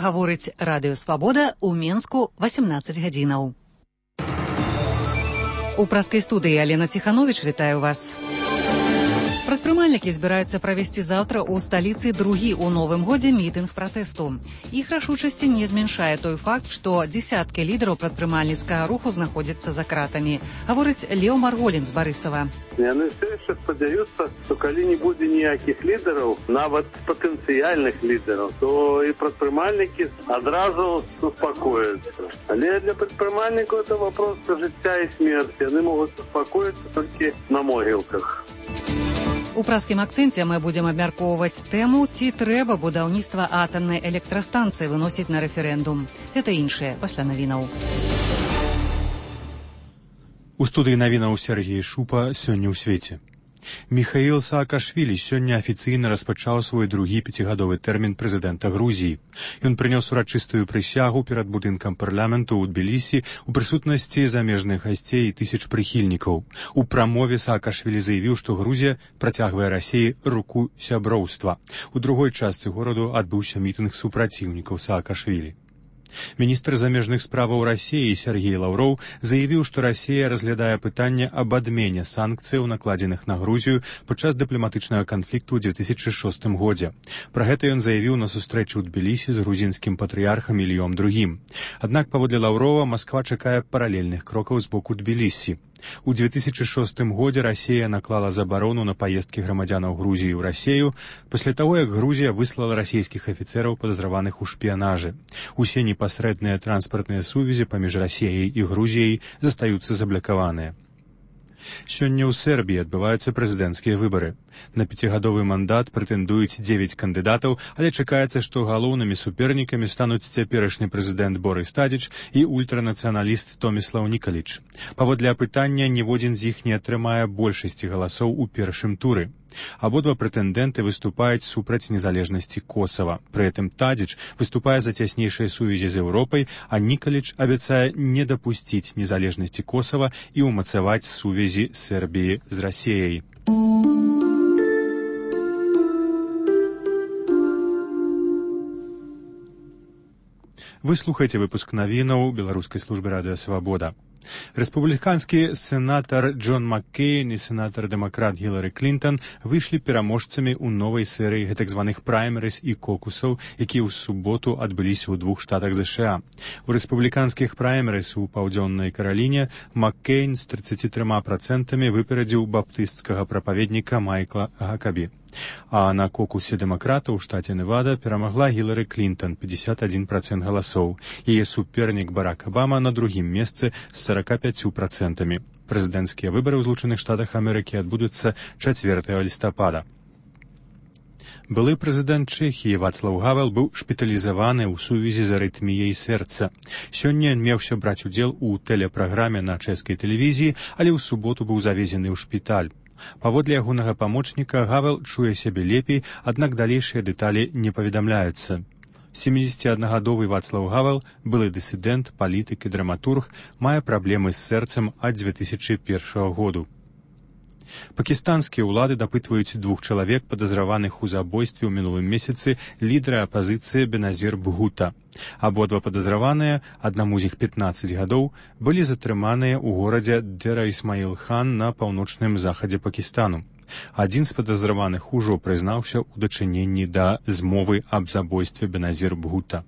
гаворыць Радыё Свабода ў Менску 18 гадзінаў. У праскай студыі Алена Ціхановіч, вітаю вас. Прадпрымальнікі збіраюцца правесці заўтра ў сталіцы другі ў новым годзе мітынг пратэсту. Іх рашучасці не змяншае той факт, што дзесяткі лідараў прадпрымальніцкага руху знаходзяцца за кратамі. Гаворыць Леў Марголін з Барысава. Яны все яшчэ спадзяюцца, што калі не будзе ніякіх лідараў, нават патэнцыяльных лідараў, то і прадпрымальнікі адразу успакояцца. Але для прадпрымальнікаў это вопрос жыцця і смерці. Яны могуць успакоіцца толькі на могілках. У праскім акцэнце мы будзем абмяркоўваць тэму, ці трэба будаўніцтва атамнай электрастанцыі выносіць на рэферэндум. Гэта іншае пасля навінаў. У студыі навінаў Сергей Шупа сёння ў свеце. Міхаіл Саакашвілі сёння афіцыйна распачаў свой другі пяцігадовы тэрмін прэзідэнта Грузіі. Ён прынёс урачыстую прысягу перад будынкам парламенту ў Тбілісі ў прысутнасці замежных гасцей і тысяч прыхільнікаў. У прамове Саакашвілі заявіў, што Грузія працягвае Расіі руку сяброўства. У другой частцы гораду адбыўся мітынг супраціўнікаў Саакашвілі. Міністр замежных справаў Расіі Сергей Лаўроў заявіў, што Расія разглядае пытанне аб адмене санкцыяў, накладзеных на Грузію падчас дыпламатычнага канфлікту ў 2006 годзе. Пра гэта ён заявіў на сустрэчы ў Тбілісі з грузінскім патрыярхам Ільём II. Аднак, паводле Лаўрова, Масква чакае паралельных крокаў з боку Тбілісі. У 2006 годзе Расія наклала забарону на паездкі грамадзянаў Грузіі ў Расію пасля таго, як Грузія выслала расійскіх афіцэраў падазраваных у шпіянажы. Усе непасрэдныя транспартныя сувязі паміж Расіяй і Грузіяй застаюцца заблакаваныя. Сёння ў Сербіі адбываюцца прэзідэнцкія выбары. На пяцігадовы мандат прэтэндуюць 9 кандыдатаў, але чакаецца, што галоўнымі супернікамі стануць цяперашні прэзідэнт Борыс Тадзіч і ультранацыяналіст Томіслаў Нікаліч. Паводле апытання, ніводзін з іх не атрымае большасці галасоў у першым туры. Абодва прэтэндэнты выступаюць супраць незалежнасці Косава. Пры гэтым Тадзіч выступае за цяснейшыя сувязі з Еўропай, а Нікаліч абяцае не дапусціць незалежнасці Косава і ўмацаваць сувязі Сербіі з Расіяй. Вы слухаеце выпуск навінаў беларускай службы радыё Свабода. Рэспубліканскі сенатар Джон Маккейн і сенатар-дэмакрат Гілары Клінтон выйшлі пераможцамі ў новай серыі гэтак званых праймерыз і кокусаў, якія ў суботу адбыліся ў двух штатах ЗША. У рэспубліканскіх праймерыз у Паўдзённай Караліне Маккейн з 33% выперадзіў баптысцкага прапаведніка Майкла Гакабі. А на кокусе дэмакрата ў штаце Невада перамагла Гілары Клінтон 51% галасоў. Яе супернік Барак Абама на другім месцы з 45%. Прэзідэнцкія выбары ў Злучаных Штатах Амерыкі адбудуцца 4 лістапада. Былы прэзідэнт Чэхіі Вацлаў Гавел быў шпіталізаваны ў сувязі з арытміяй сэрца. Сёння ён меўся браць удзел у тэлепраграме на чэшскай тэлевізіі, але ў суботу быў завезены ў шпіталь. Паводле ягонага памочніка, Гавел чуе сябе лепей, аднак далейшыя дэталі не паведамляюцца. 71-гадовы Вацлаў Гавел, былы дысідэнт, палітык і драматург, мае праблемы з сэрцам ад 2001 году. Пакістанскія ўлады дапытваюць 2 чалавек, падазраваных у забойстве ў мінулым месяцы лідара апазіцыі Беназір Бхута. Абодва падазраваныя, аднаму з іх 15 гадоў, былі затрыманыя ў горадзе Дера-Ісмаіл-хан на паўночным захадзе Пакістану. Адзін з падазраваных ужо прызнаўся ў дачыненні да змовы аб забойстве Беназір Бхута.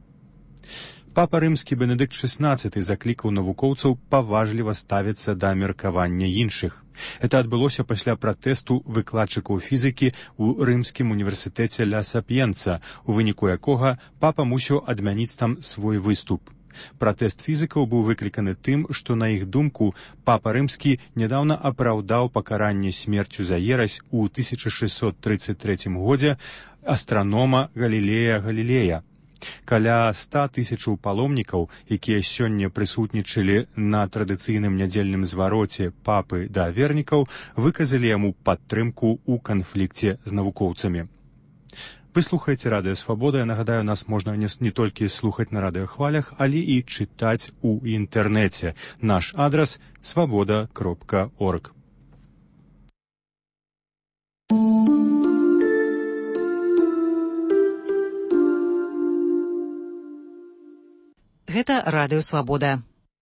Папа рымскі Бенедыкт XVI заклікаў навукоўцаў паважліва ставіцца да меркавання іншых. Это адбылося пасля пратэсту выкладчыкаў фізікі ў рымскім універсітэце Ля Сапіенца, у выніку якога папа мусіў адмяніць там свой выступ. Пратэст фізікаў быў выкліканы тым, што, на іх думку, папа рымскі нядаўна апраўдаў пакаранне смерцю за ерась у 1633 годзе астранома Галілея Галілея. Каля 100 000 паломнікаў, якія сёння прысутнічалі на традыцыйным нядзельным звароце папы да вернікаў, выказалі яму падтрымку ў канфлікце з навукоўцамі. Вы слухаеце Радыё Свабода. Я нагадаю, нас можна не толькі слухаць на радыёхвалях, але і чытаць у інтэрнэце. Наш адрас – swaboda.org. Гэта радыё Свабода.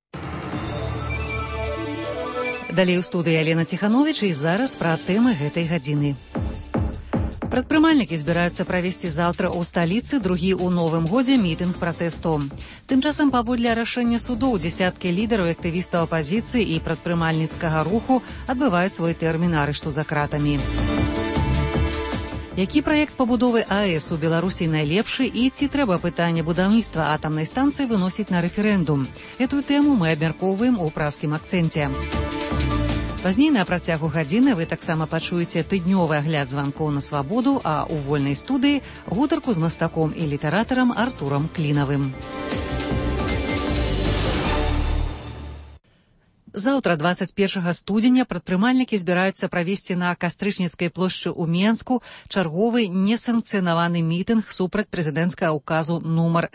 Далей у студыі Алена Ціхановіч і зараз пра тэмы гэтай гадзіны. Прадпрымальнікі збіраюцца правесці заўтра ў сталіцы другі ў новым годзе мітынг пратэсту. Тым часам, паводле рашэння судоў, дзесяткі лідараў і актывістаў апазіцыі і прадпрымальніцкага руху адбываюць свой тэрмін арышту за кратамі. Які праект пабудовы АЭС у Беларусі найлепшы і ці трэба пытанне будаўніцтва атамнай станцыі выносіць на рэферэндум? Этую тэму мы абмяркоўваем у празкім акцэнце. Пазней на працягу гадзіны вы таксама пачуеце тыднёвы агляд званкоў на Свабоду, а ў вольнай студыі гутарку з мастаком і літаратарам Артурам Клінавым. Заўтра, 21 студзеня, прадпрымальнікі збіраюцца правесці на Кастрычніцкай плошчы ў Менску чарговы несанкцыянаваны мітынг супраць прэзідэнцкага ўказу нумар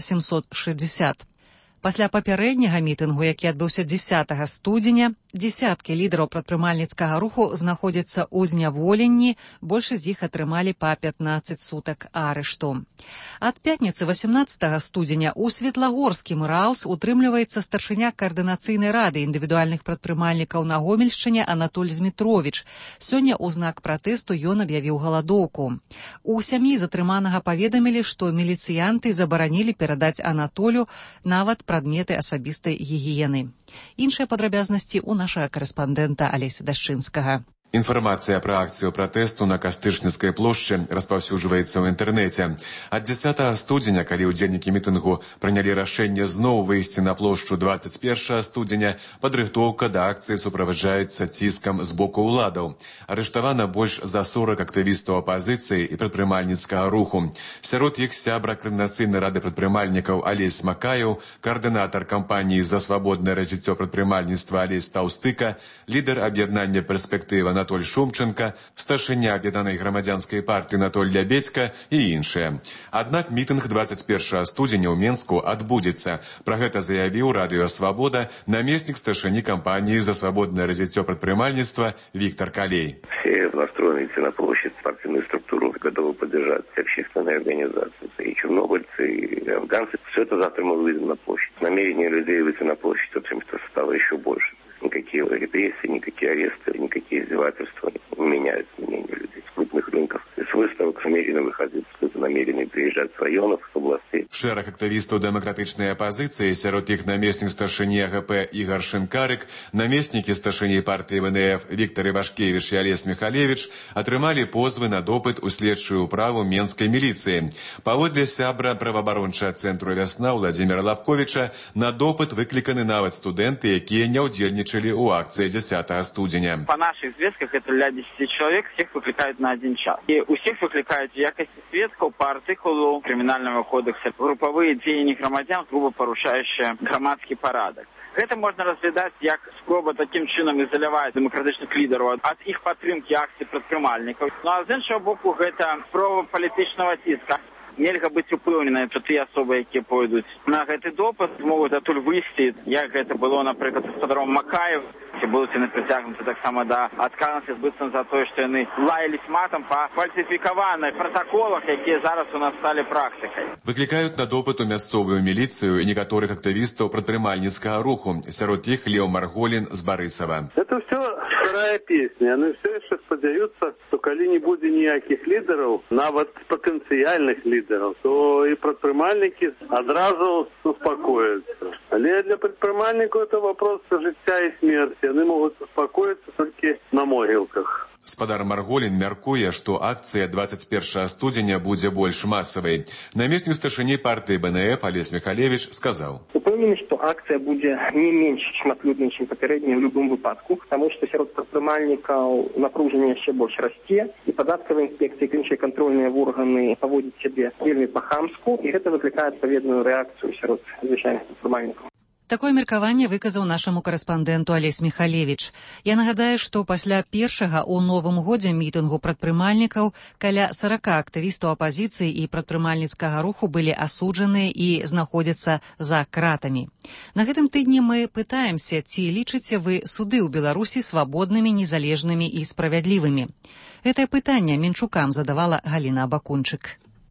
760. Пасля папярэдняга мітынгу, які адбыўся 10 студзеня, дзесяткі лідараў прадпрымальніцкага руху знаходзяцца ў зняволенні, большасць з іх атрымалі па 15 сутак арышту. Ад пятніцы 18 студзеня ў Светлагорскім РАУС утрымліваецца старшыня каардынацыйнай рады індывідуальных прадпрымальнікаў на Гомельшчыне Анатоль Змітровіч. Сёння ў знак пратэсту ён аб'явіў галадоўку. У сям'і затрыманага паведамілі, што міліцыянты забаранілі перадаць Анатолю нават прадметы асабістай гігіены. Іншыя падрабязнасці ў нашага карэспандэнта Алеся Дашчынскага. Інфармацыя пра акцыю пратэсту на Кастрычніцкай плошчы распаўсюджваецца ў інтэрнэце. Ад 10 студзеня, калі ўдзельнікі мітынгу прынялі рашэнне зноў выйсці на плошчу 21 студзеня, падрыхтоўка да акцыі суправаджаецца ціскам з боку ўладаў. Арыштавана больш за 40 актывістаў апазіцыі і прадпрымальніцкага руху. Сярод іх сябра Каардынацыйнай рады прадпрымальнікаў Алесь Макаеў, каардынатар кампаніі «За свабоднае развіццё прадпрымальніцтва» Алесь Таўстыка, лідар аб'яднання «Перспектыва» Анатоль Шумченко, старшыня аб'яднанай грамадзянскай партыі Анатоль Лябедзька і іншыя. Аднак мітынг 21 студзеня ў Менску адбудзецца. Пра гэта заявіў радыё Свабода намеснік старшыні кампаніі «За свабодное развитие предпринимательства» Виктор Калей. Все настроены на площадь, спортивную структуру готовы поддержать общественные организации. И чернобыльцы, и афганцы. Все это завтра мы выйдем на площадь. Намерение людей выйти на площадь, в общем-то, стало еще больше. Никакие репрессии, никакие аресты, никакие издевательства не меняют мнение людей. С крупных рынков, с выставок намерены выходить, кто-то намерены приезжать с районов, с областей. Шэраг актывістаў дэмакратычнай апазіцыі, сярод іх намеснік старшыні АГП Ігар Шынкарык, намеснікі старшыні партыі ВНФ Віктор Івашкевіч і Алесь Міхалевіч атрымалі позвы на допыт у следчую ўправу менскай міліцыі. Паводле сябра праваабарончага цэнтру «Вясна» Владзіміра Лапковіча, на допыт выкліканы нават студэнты, якія не ўдзельнічалі у акции 10 студзеня. По наших звестках это для 10 человек, всех выкликают на 1 час. И у всех выкликают в якости сведков по артикулу Криминального кодекса групповые дзеянні громадян, грубо порушающие громадский порядок. Гэта можна разглядаць як спроба таким чынам ізаляваць дэмакратычных лідараў ад іх падтрымкі акцый прадпрымальнікаў. Ну а з іншага боку гэта спроба палітычнага ціска. Нельга быць упэўненай, што тыя асобы, якія пойдуць на гэты допыт, могуць адтуль выйсці, як гэта было, напрыклад, з гаспадаром Макаев, ці будуць яны прыцягнуты таксама да адказнасці быццам за тое, што яны лаялись матам па фальсіфікаваных пратаколах, якія зараз у нас сталі практыкай. Выклікаюць на допыт у мясцовую міліцыю і некаторых актывістаў прадпрымальніцкага руху. Сярод іх Лео Марголін з Барысава. Это все вторая песня. Они все еще спадзяюцца, что калі не будзе ніякіх лідараў, нават патэнцыяльных лідараў, то и прадпрымальнікі адразу успокоятся. Але для прадпрымальнікаў это вопрос жыцця и смерти. Они могут успокоиться только на могилках. Спадар Марголін мяркуе, што акцыя 21 студзеня будзе больш масавай. Намеснік старшыні партыі БНФ Алесь Міхалевіч сказаў. Упэўнены, што акцыя будзе не менш шматлюднай, чым папярэдняя ў любым выпадку, таму што сярод прадпрымальнікаў напружанне яшчэ больш расце, і падаткавыя інспекцыі і іншыя кантрольныя органы паводзяць сябе вельмі па-хамску, і гэта выклікае адпаведную рэакцыю сярод звычайных прадпрымальнікаў. Такое меркаванне выказаў нашаму карэспандэнту Алесь Міхалевіч. Я нагадаю, што пасля першага ў новым годзе мітынгу прадпрымальнікаў каля 40 актывістаў апазіцыі і прадпрымальніцкага руху былі асуджаныя і знаходзяцца за кратамі. На гэтым тыдні мы пытаемся, ці лічыце вы суды ў Беларусі свабоднымі, незалежнымі і справядлівымі. Гэтае пытанне Менчукам задавала Галіна Абакунчык.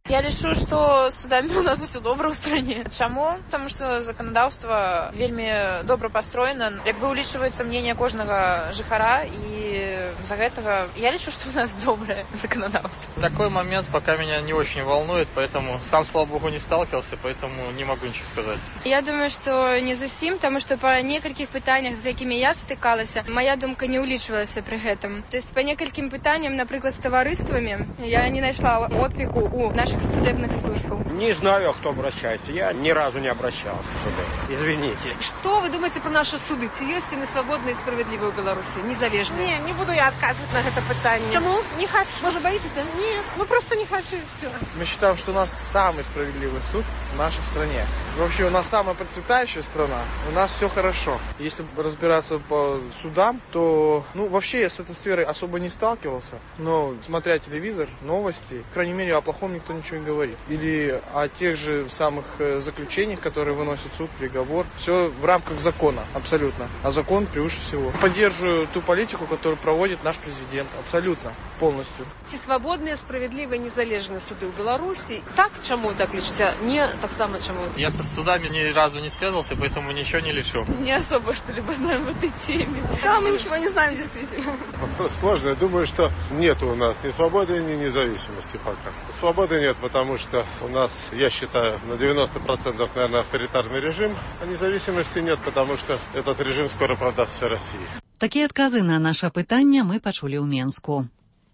Я лічу, што судамі у нас усё добра ў стране. Чаму? Таму што заканадаўства вельмі добра пастроена. Як бы улічваецца мнение кожнага жыхара, і за гэтага я лічу, што у нас доброе законодавство. Такой момент пока меня не очень волнует, поэтому сам, слава богу, не сталкивался, поэтому не могу ничего сказать. Я думаю, што не зусім, таму што па некалькіх пытаннях, з якімі я сутыкалася, моя думка не улічвалася пры гэтым. То есть па некалькім пытанням, напрыклад, з таварыствамі, я не нашла отклику у наших судебных служб. Не знаю, кто обращается. Я ни разу не обращался сюда. Извините. Что вы думаете про наши суды? Ці ёсць яны свободные и справедливые в Беларуси? Незалежные? Не буду я отказывать на это питание. Чему? Не хочу. Может, боитесь? Нет, просто не хочу и все. Мы считаем, что у нас самый справедливый суд в нашей стране. Вообще, у нас самая процветающая страна, у нас все хорошо. Если разбираться по судам, то, вообще я с этой сферой особо не сталкивался. Но, смотря телевизор, новости, по крайней мере, о плохом никто ничего не говорит. Или о тех же самых заключениях, которые выносит суд, приговор. Все в рамках закона, абсолютно. А закон превыше всего. Поддерживаю ту политику, которую проводит наш президент. Абсолютно. Полностью. Ці свободные, справедливые, незалежные суды в Беларуси? Так, чему так лечите? Не так само, чему? Я со судами ни разу не связывался, поэтому ничего не лечу. Не особо что-либо знаем в этой теме. Да, мы ничего не знаем, действительно. Сложно. Я думаю, что нет у нас ни свободы, ни независимости пока. Свободы нет, потому что у нас, я считаю, на 90%, наверное, авторитарный режим, а независимости нет, потому что этот режим скоро продаст всей России. Такія адказы на наша пытання мы пачулі ў Менску.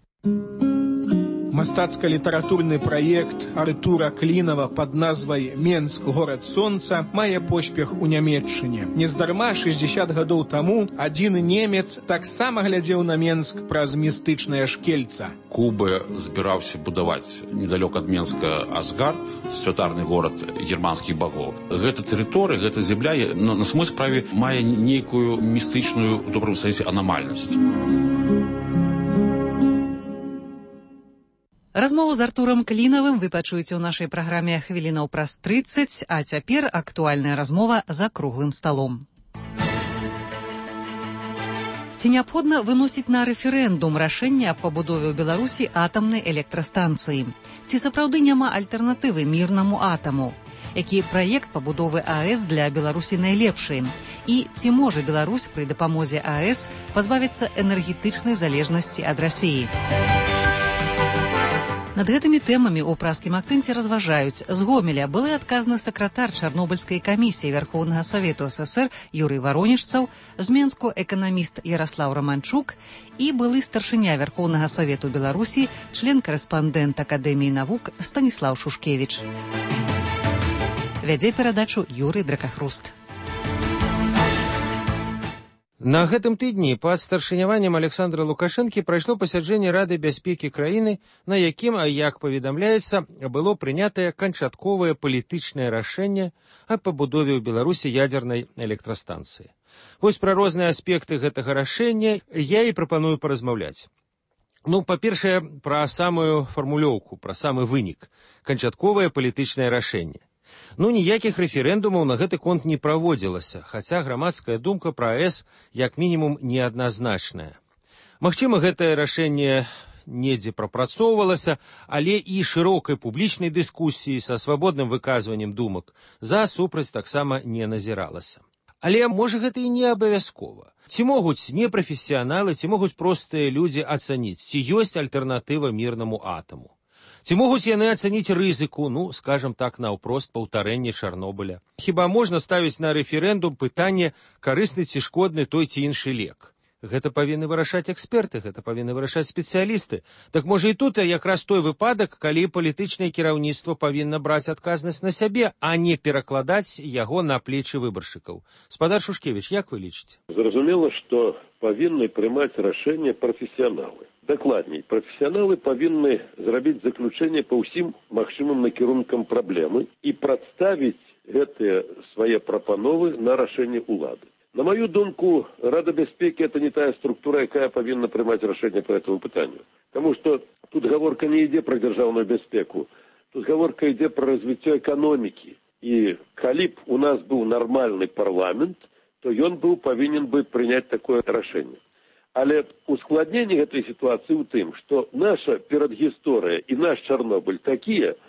Мастацка-літаратурны праект Артура Клінава пад назвай «Менск. Горад сонца» мае поспех у Нямецчыне. Нездарма 60 гадоў таму адзін немец таксама глядзеў на Менск праз містычнае шкельца. Куба збіраўся будаваць недалёк ад Менска Асгард, святарны горад германскіх багоў. Гэта тэрыторыя, гэта зямля на самой справе мае нейкую містычную, у добрым сэнсе, анамальнасць. Размову з Артурам Клінавым вы пачуеце ў нашай праграме хвілінаў праз 30, а цяпер актуальная размова за круглым сталом. Ці неабходна выносіць на рэферэндум рашэнне аб пабудове ў Беларусі атамнай электрастанцыі? Ці сапраўды няма альтэрнатывы мірнаму атаму? Які праект пабудовы АЭС для Беларусі найлепшы? І ці можа Беларусь пры дапамозе АЭС пазбавіцца энергетычнай залежнасці ад Расіі? Над гэтымі тэмамі ў праскім акцэнце разважаюць з Гомеля былы адказны сакратар Чарнобыльскай камісіі Верховнага Савету СССР Юрый Варонежцаў, з Менску эканаміст Яраслаў Раманчук і былы старшыня Верховнага Савету Беларусі, член-карэспандэнт Акадэміі навук Станіслаў Шушкевіч. Вядзе перадачу Юрый Дракахруст. На гэтым тыдні пад старшыняваннем Александра Лукашэнкі прайшло пасяджэнне Рады бяспекі краіны, на якім, як паведамляецца, было прынятае канчатковае палітычнае рашэнне аб пабудове ў Беларусі ядзернай электрастанцыі. Вось пра розныя аспекты гэтага рашэння я і прапаную паразмаўляць. Па-першае, пра самую фармулёўку, пра самы вынік. Канчатковае палітычнае рашэнне. Ніякіх рэферэндумаў на гэты конт не праводзілася, хаця грамадская думка пра АЭС як мінімум неадназначная. Магчыма, гэтае рашэнне недзе прапрацоўвалася, але і шырокай публічнай дыскусіі са свабодным выказваннем думак за-супраць таксама не назіралася. Але, можа, гэта і не абавязкова. Ці могуць непрафесіяналы, ці могуць простыя людзі ацаніць, ці ёсць альтэрнатыва мірнаму атаму. Ці могуць яны ацаніць рызыку, скажам так, наўпрост паўтарэння Чарнобыля. Хіба можна ставіць на рэферэндум пытанне, карысны ці шкодны той ці іншы лек? Гэта павінны вырашаць эксперты, гэта павінны вырашаць спецыялісты. Так можа і тут якраз той выпадак, калі палітычнае кіраўніцтва павінна браць адказнасць на сябе, а не перакладаць яго на плечы выбаршчыкаў. Спадар Шушкевіч, як вы лічыце? Зразумела, што павінны прымаць рашэнне прафесіяналы. Дакладней, прафесіяналы павінны зрабіць заключэнне па ўсім магчымым накірункам праблемы і прадставіць гэтыя свае прапановы на рашэнне ўлады. На мою думку, Рада бяспекі – это не тая структура, якая павінна прымаць рашэнне по этому пытанню. Таму што тут гаворка не ідзе пра дзяржаўную бяспеку, тут гаворка ідзе пра развіццё эканомікі. І калі б у нас быў нармальны парламент, то ён павінен бы прыняць такое рашэнне. Але ускладненне гэтай сітуацыі ў тым, што наша перадгісторыя і наш Чарнобыль такія,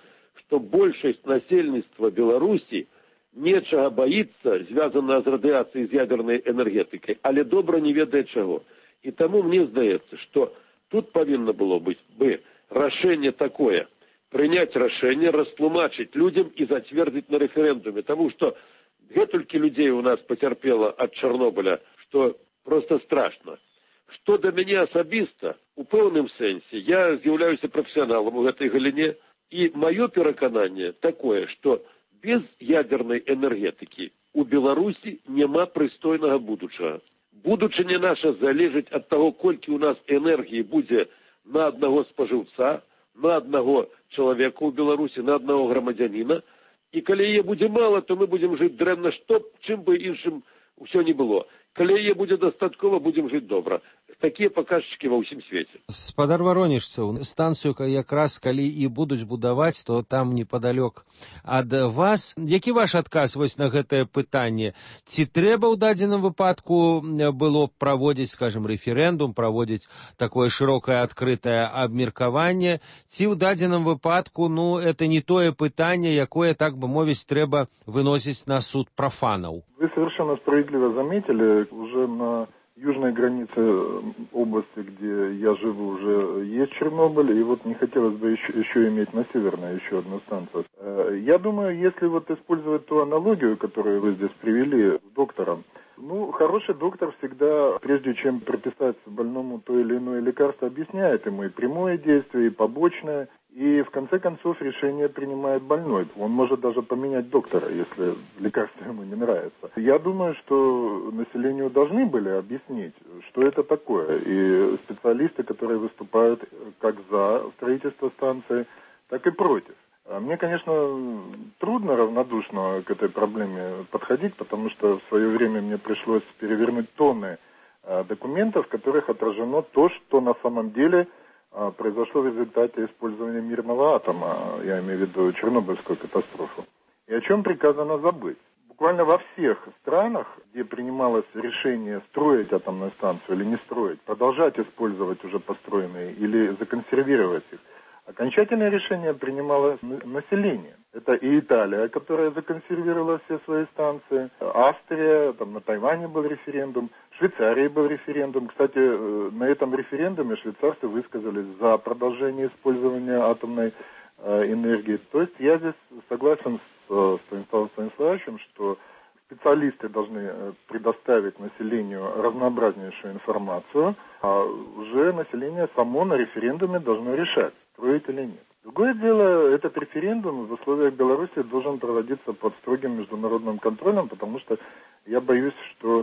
что большасць насельніцтва Беларусі нечага боится, звязанное с радиацией, с ядерной энергетикой, але добра не ведае чего. И тому мне здаецца, что тут повинно было быть бы решение такое, принять решение, растлумачить людям и затвердить на референдуме, потому что гэтульки людей у нас потерпело от Чернобыля, что просто страшно. Что до меня особисто, у пэўным сэнсе, я являюсь профессионалом в этой галине, и мое перакананне такое, что без ядерной энергетики у Беларуси нема прыстойнага будучага. Будучыня наша залежыць от того, колькі у нас энергии будет на одного споживца, на одного человека у Беларуси, на одного громадянина. И коли яе будзе мало, то мы будем жить дрэнна, што чым бы іншым все не было. Коли яе будзе дастаткова, будем жить добра. Такія паказчыкі ва ўсім свеце. Спадар Варонежцаў, станцыю якраз калі і будуць будаваць, то там непадалёк ад вас. Які ваш адказ вось на гэтае пытанне? Ці трэба ў дадзеным выпадку было праводзіць, скажем, рэферэндум, праводзіць такое шырокае адкрытае абмеркаванне, ці ў дадзеным выпадку, это не тое пытанне, якое, так бы мовіць, трэба выносіць на суд профанаў? Вы совершенно справедливо заметили, уже на южной границе области, где я живу, уже есть Чернобыль, и вот не хотелось бы еще иметь на северной еще одну станцию. Я думаю, если вот использовать ту аналогию, которую вы здесь привели с доктором, хороший доктор всегда, прежде чем прописать больному то или иное лекарство, объясняет ему и прямое действие, и побочное, и в конце концов решение принимает больной. Он может даже поменять доктора, если лекарство ему не нравится. Я думаю, что населению должны были объяснить, что это такое. И специалисты, которые выступают как за строительство станции, так и против. Мне, конечно, трудно равнодушно к этой проблеме подходить, потому что в свое время мне пришлось перевернуть тонны документов, в которых отражено то, что на самом деле произошло в результате использования мирного атома, я имею в виду Чернобыльскую катастрофу. И о чем приказано забыть. Буквально во всех странах, где принималось решение строить атомную станцию или не строить, продолжать использовать уже построенные или законсервировать их, окончательное решение принимало население. Это и Италия, которая законсервировала все свои станции, Австрия, на Тайване был референдум, в Швейцарии был референдум. Кстати, на этом референдуме швейцарцы высказались за продолжение использования атомной энергии. То есть я здесь согласен с Станиславом Станиславовичем, что специалисты должны предоставить населению разнообразнейшую информацию, а уже население само на референдуме должно решать, строить или нет. Другое дело, этот референдум в условиях Беларуси должен проводиться под строгим международным контролем, потому что я боюсь, что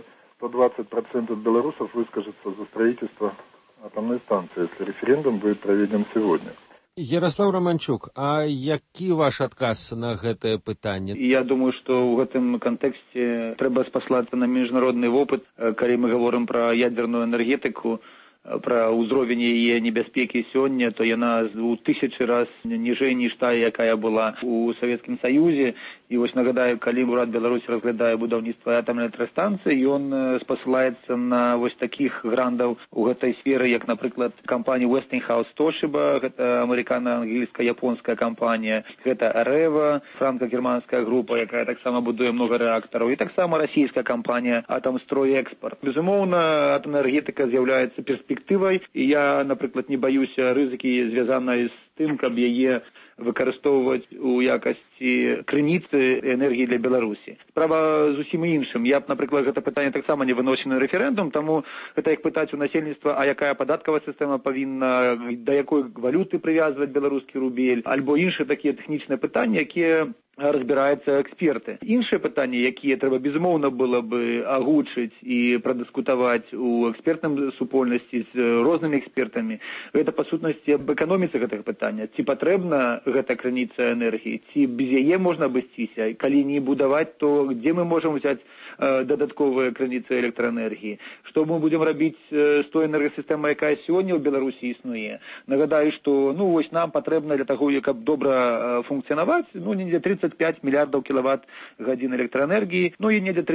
120% белорусов выскажется за строительство атомной станции, если референдум будет проведен сегодня. Ярослав Романчук, а які ваш адказ на гэтае пытанне? Я думаю, што ў гэтым кантэксце трэба спаслацца на міжнародны вопыт, калі мы гаворым пра ядерную энергетыку, пра ўзровень яе небяспекі сёння, то яна у 1000 раз ніжэй, ніж тая, якая была у Савецкім Саюзе. І вось нагадаю, калі ўрад Беларусі разглядае будаўніцтва атамнай электрастанцыі, ён спасылаецца на вось такіх грандаў у гэтай сферы, як, напрыклад, кампанія Westinghouse Toshiba, гэта амерыкана-англійска-японская кампанія, гэта Areva, франка-германская група, якая таксама будуе много рэактараў, і таксама расійская кампанія Атомстройэкспорт. Безумоўна, атамная энергетыка з'яўляецца перспектывай, і я, напрыклад, не баюся рызыкі, звязанай з тым, каб яе выкарыстоўваць у якасці крыніцы энергіі для Беларусі. Справа зусім іншым. Я б, напрыклад, гэта пытанне таксама не выносіў на рэферэндум, таму гэта як пытаць у насельніцтва, а якая падаткавая сістэма павінна, да якой валюты прывязваць беларускі рубель, альбо іншыя такія тэхнічныя пытанні, якія разбіраюцца эксперты. Іншыя пытанні, якія трэба безумоўна было бы агучыць і прадыскутаваць у экспертным супольнасці з рознымі экспертамі, гэта па сутнасці аб эканоміцы гэтага пытання. Ці патрэбна гэта крыніца энергіі, ці без яе можна абысціся, калі не будаваць, то дзе мы можам взяць дадатковыя крыніцы электраэнергіі, што мы будзем рабіць з той энергасістэмай, якая сёння ў Беларусі існуе. Нагадаю, што вось нам патрэбна для таго, каб добра функцыянаваць, недзе 30 35 миллиардов киловатт-годин электроэнергии, ну и недзе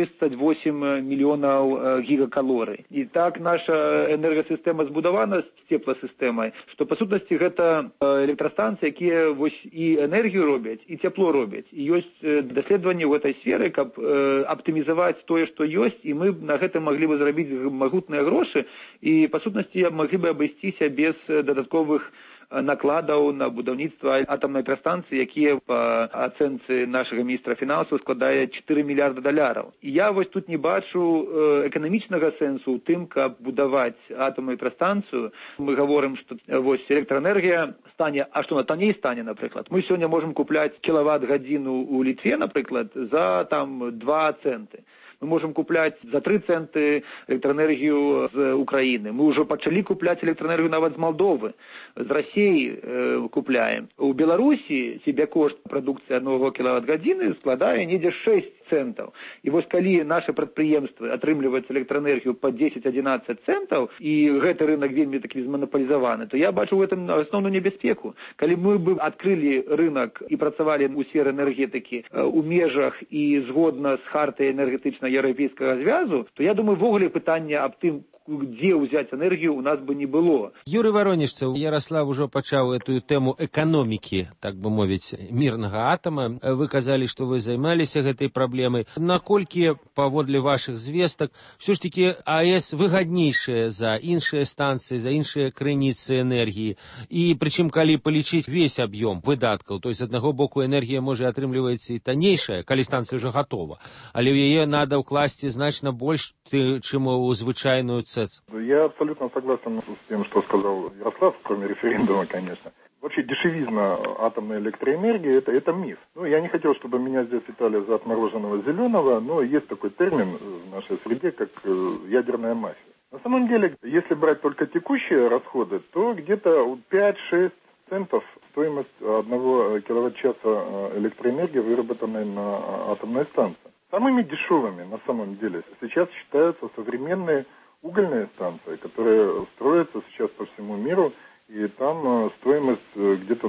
38 миллионов гигакалорий. И так наша энергосистема збудована з теплосистемой, что по сутнасці гэта электростанции, якія вось і энергию робяць, і тепло робяць. І ёсць даследаванні ў гэтай сферы, каб аптымізаваць тое, што ёсць, і мы на гэтым маглі бы зрабіць магутныя грошы, і па сутнасці маглі бы абысціся без дадатковых накладаў на будаўніцтва атамнай электрастанцыі, якія па ацэнцы нашага міністра фінансаў складае $4 мільярда. І я вось тут не бачу эканамічнага сэнсу ў тым, каб будаваць атамную электрастанцыю. Мы гаворым, што вось электраэнергія стане, а што на танней стане, напрыклад. Мы сёння можам купляць кілават-гадзіну ў Літве, напрыклад, за там 2 цэнты. Мы можем купляць за 3 центы электроэнергію з Украины. Мы уже пачалі купляць электроэнергію нават з Молдовы, з России купляем. У Беларусі себякошт прадукцыі 1 кілават-гадзіны складае недзе 6 центаў. І вось калі наши прадпрыемствы атрымліваюць электроэнергію по 10-11 центаў, і гэты рынок вельмі такі зманапалізаваны, то я бачу в этом асноўную небяспеку. Калі мы бы адкрылі рынок і працавалі у сферы энергетыкі у межах і згодна з хартай энергетычнай Еўрапейскага звязу, то я думаю, ввогуле пытання аб тым, где ўзяць энергію, у нас бы не было. Юрый Воронежцев, Ярослав ужо пачаў эту тэму эканомікі, так бы мовіць, мірнага атама. Вы казалі, што вы займаліся гэтай праблемай. Наколькі, паводле вашых звестак, все ж таки АЭС выгаднейшая за іншыя станцыі, за іншыя крыніцы энергіі. І прычым, калі палічыць весь аб'ём выдаткаў, то есть, з аднаго боку, энергія можа атрымліваецца і таннейшая, калі станцыя ўжо гатова, але ў яе надо ўкласці значна больш, чым у звычайную цэцу. Я абсолютно согласен с тем, что сказал Ярослав, кроме референдума, конечно. Вообще дешевизна атомной электроэнергии это миф. Ну, я не хотел, чтобы меня здесь считали за отмороженного зеленого, но есть такой термин в нашей среде, как ядерная мафия. На самом деле, если брать только текущие расходы, то где-то 5-6 центов стоимость 1 киловатт-часа электроэнергии, выработанной на атомной станции. Самыми дешевыми, на самом деле, сейчас считаются современные угольные станции, которые строятся сейчас по всему миру, и там стоимость где-то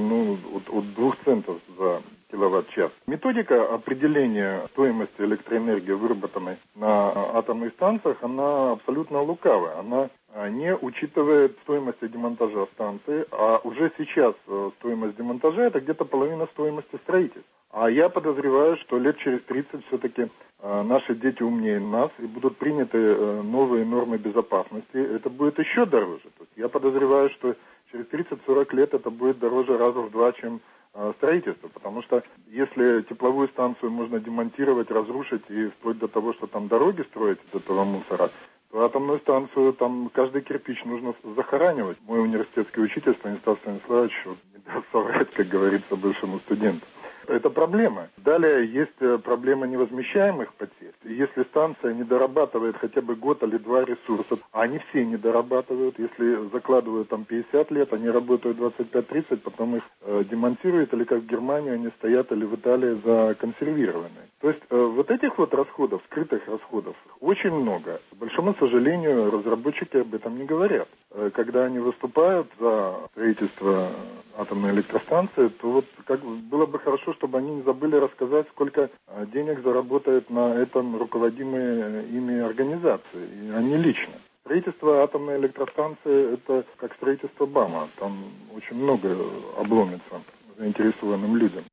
от 2 центов за киловатт-час. Методика определения стоимости электроэнергии, выработанной на атомных станциях, она абсолютно лукавая. Она не учитывает стоимость демонтажа станции, а уже сейчас стоимость демонтажа это где-то половина стоимости строительства. А я подозреваю, что лет через 30 все-таки наши дети умнее нас и будут приняты новые нормы безопасности. Это будет еще дороже. То есть я подозреваю, что через 30-40 лет это будет дороже раза в 2, чем строительство. Потому что если тепловую станцию можно демонтировать, разрушить и вплоть до того, что там дороги строить из этого мусора, то атомную станцию там каждый кирпич нужно захоранивать. Мой университетский учитель Станислав Станиславович не даст соврать, как говорится, бывшему студенту. Это проблема. Далее есть проблема невозмещаемых потерь. Если станция не дорабатывает хотя бы год или 2 ресурса, а они все не дорабатывают, если закладывают там 50 лет, они работают 25-30, потом их демонтируют, или как в Германии они стоят, или в Италии законсервированные. То есть вот этих вот расходов, скрытых расходов, очень много. К большому сожалению, разработчики об этом не говорят. Когда они выступают за строительство атомной электростанции, то вот было бы хорошо, чтобы они не забыли рассказать, сколько денег заработают на этом руководимые ими организации, и они лично. Строительство атомной электростанции – это как строительство БАМа. Там очень много обломится заинтересованным людям.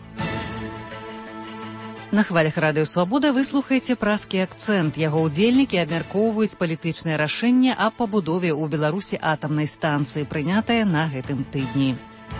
На хвалях радыё «Свабода» вы слухаеце празкі акцэнт. Яго ўдзельнікі абмяркоўваюць палітычнае рашэнне аб пабудове ў Беларусі атамнай станцыі, прынятае на гэтым тыдні.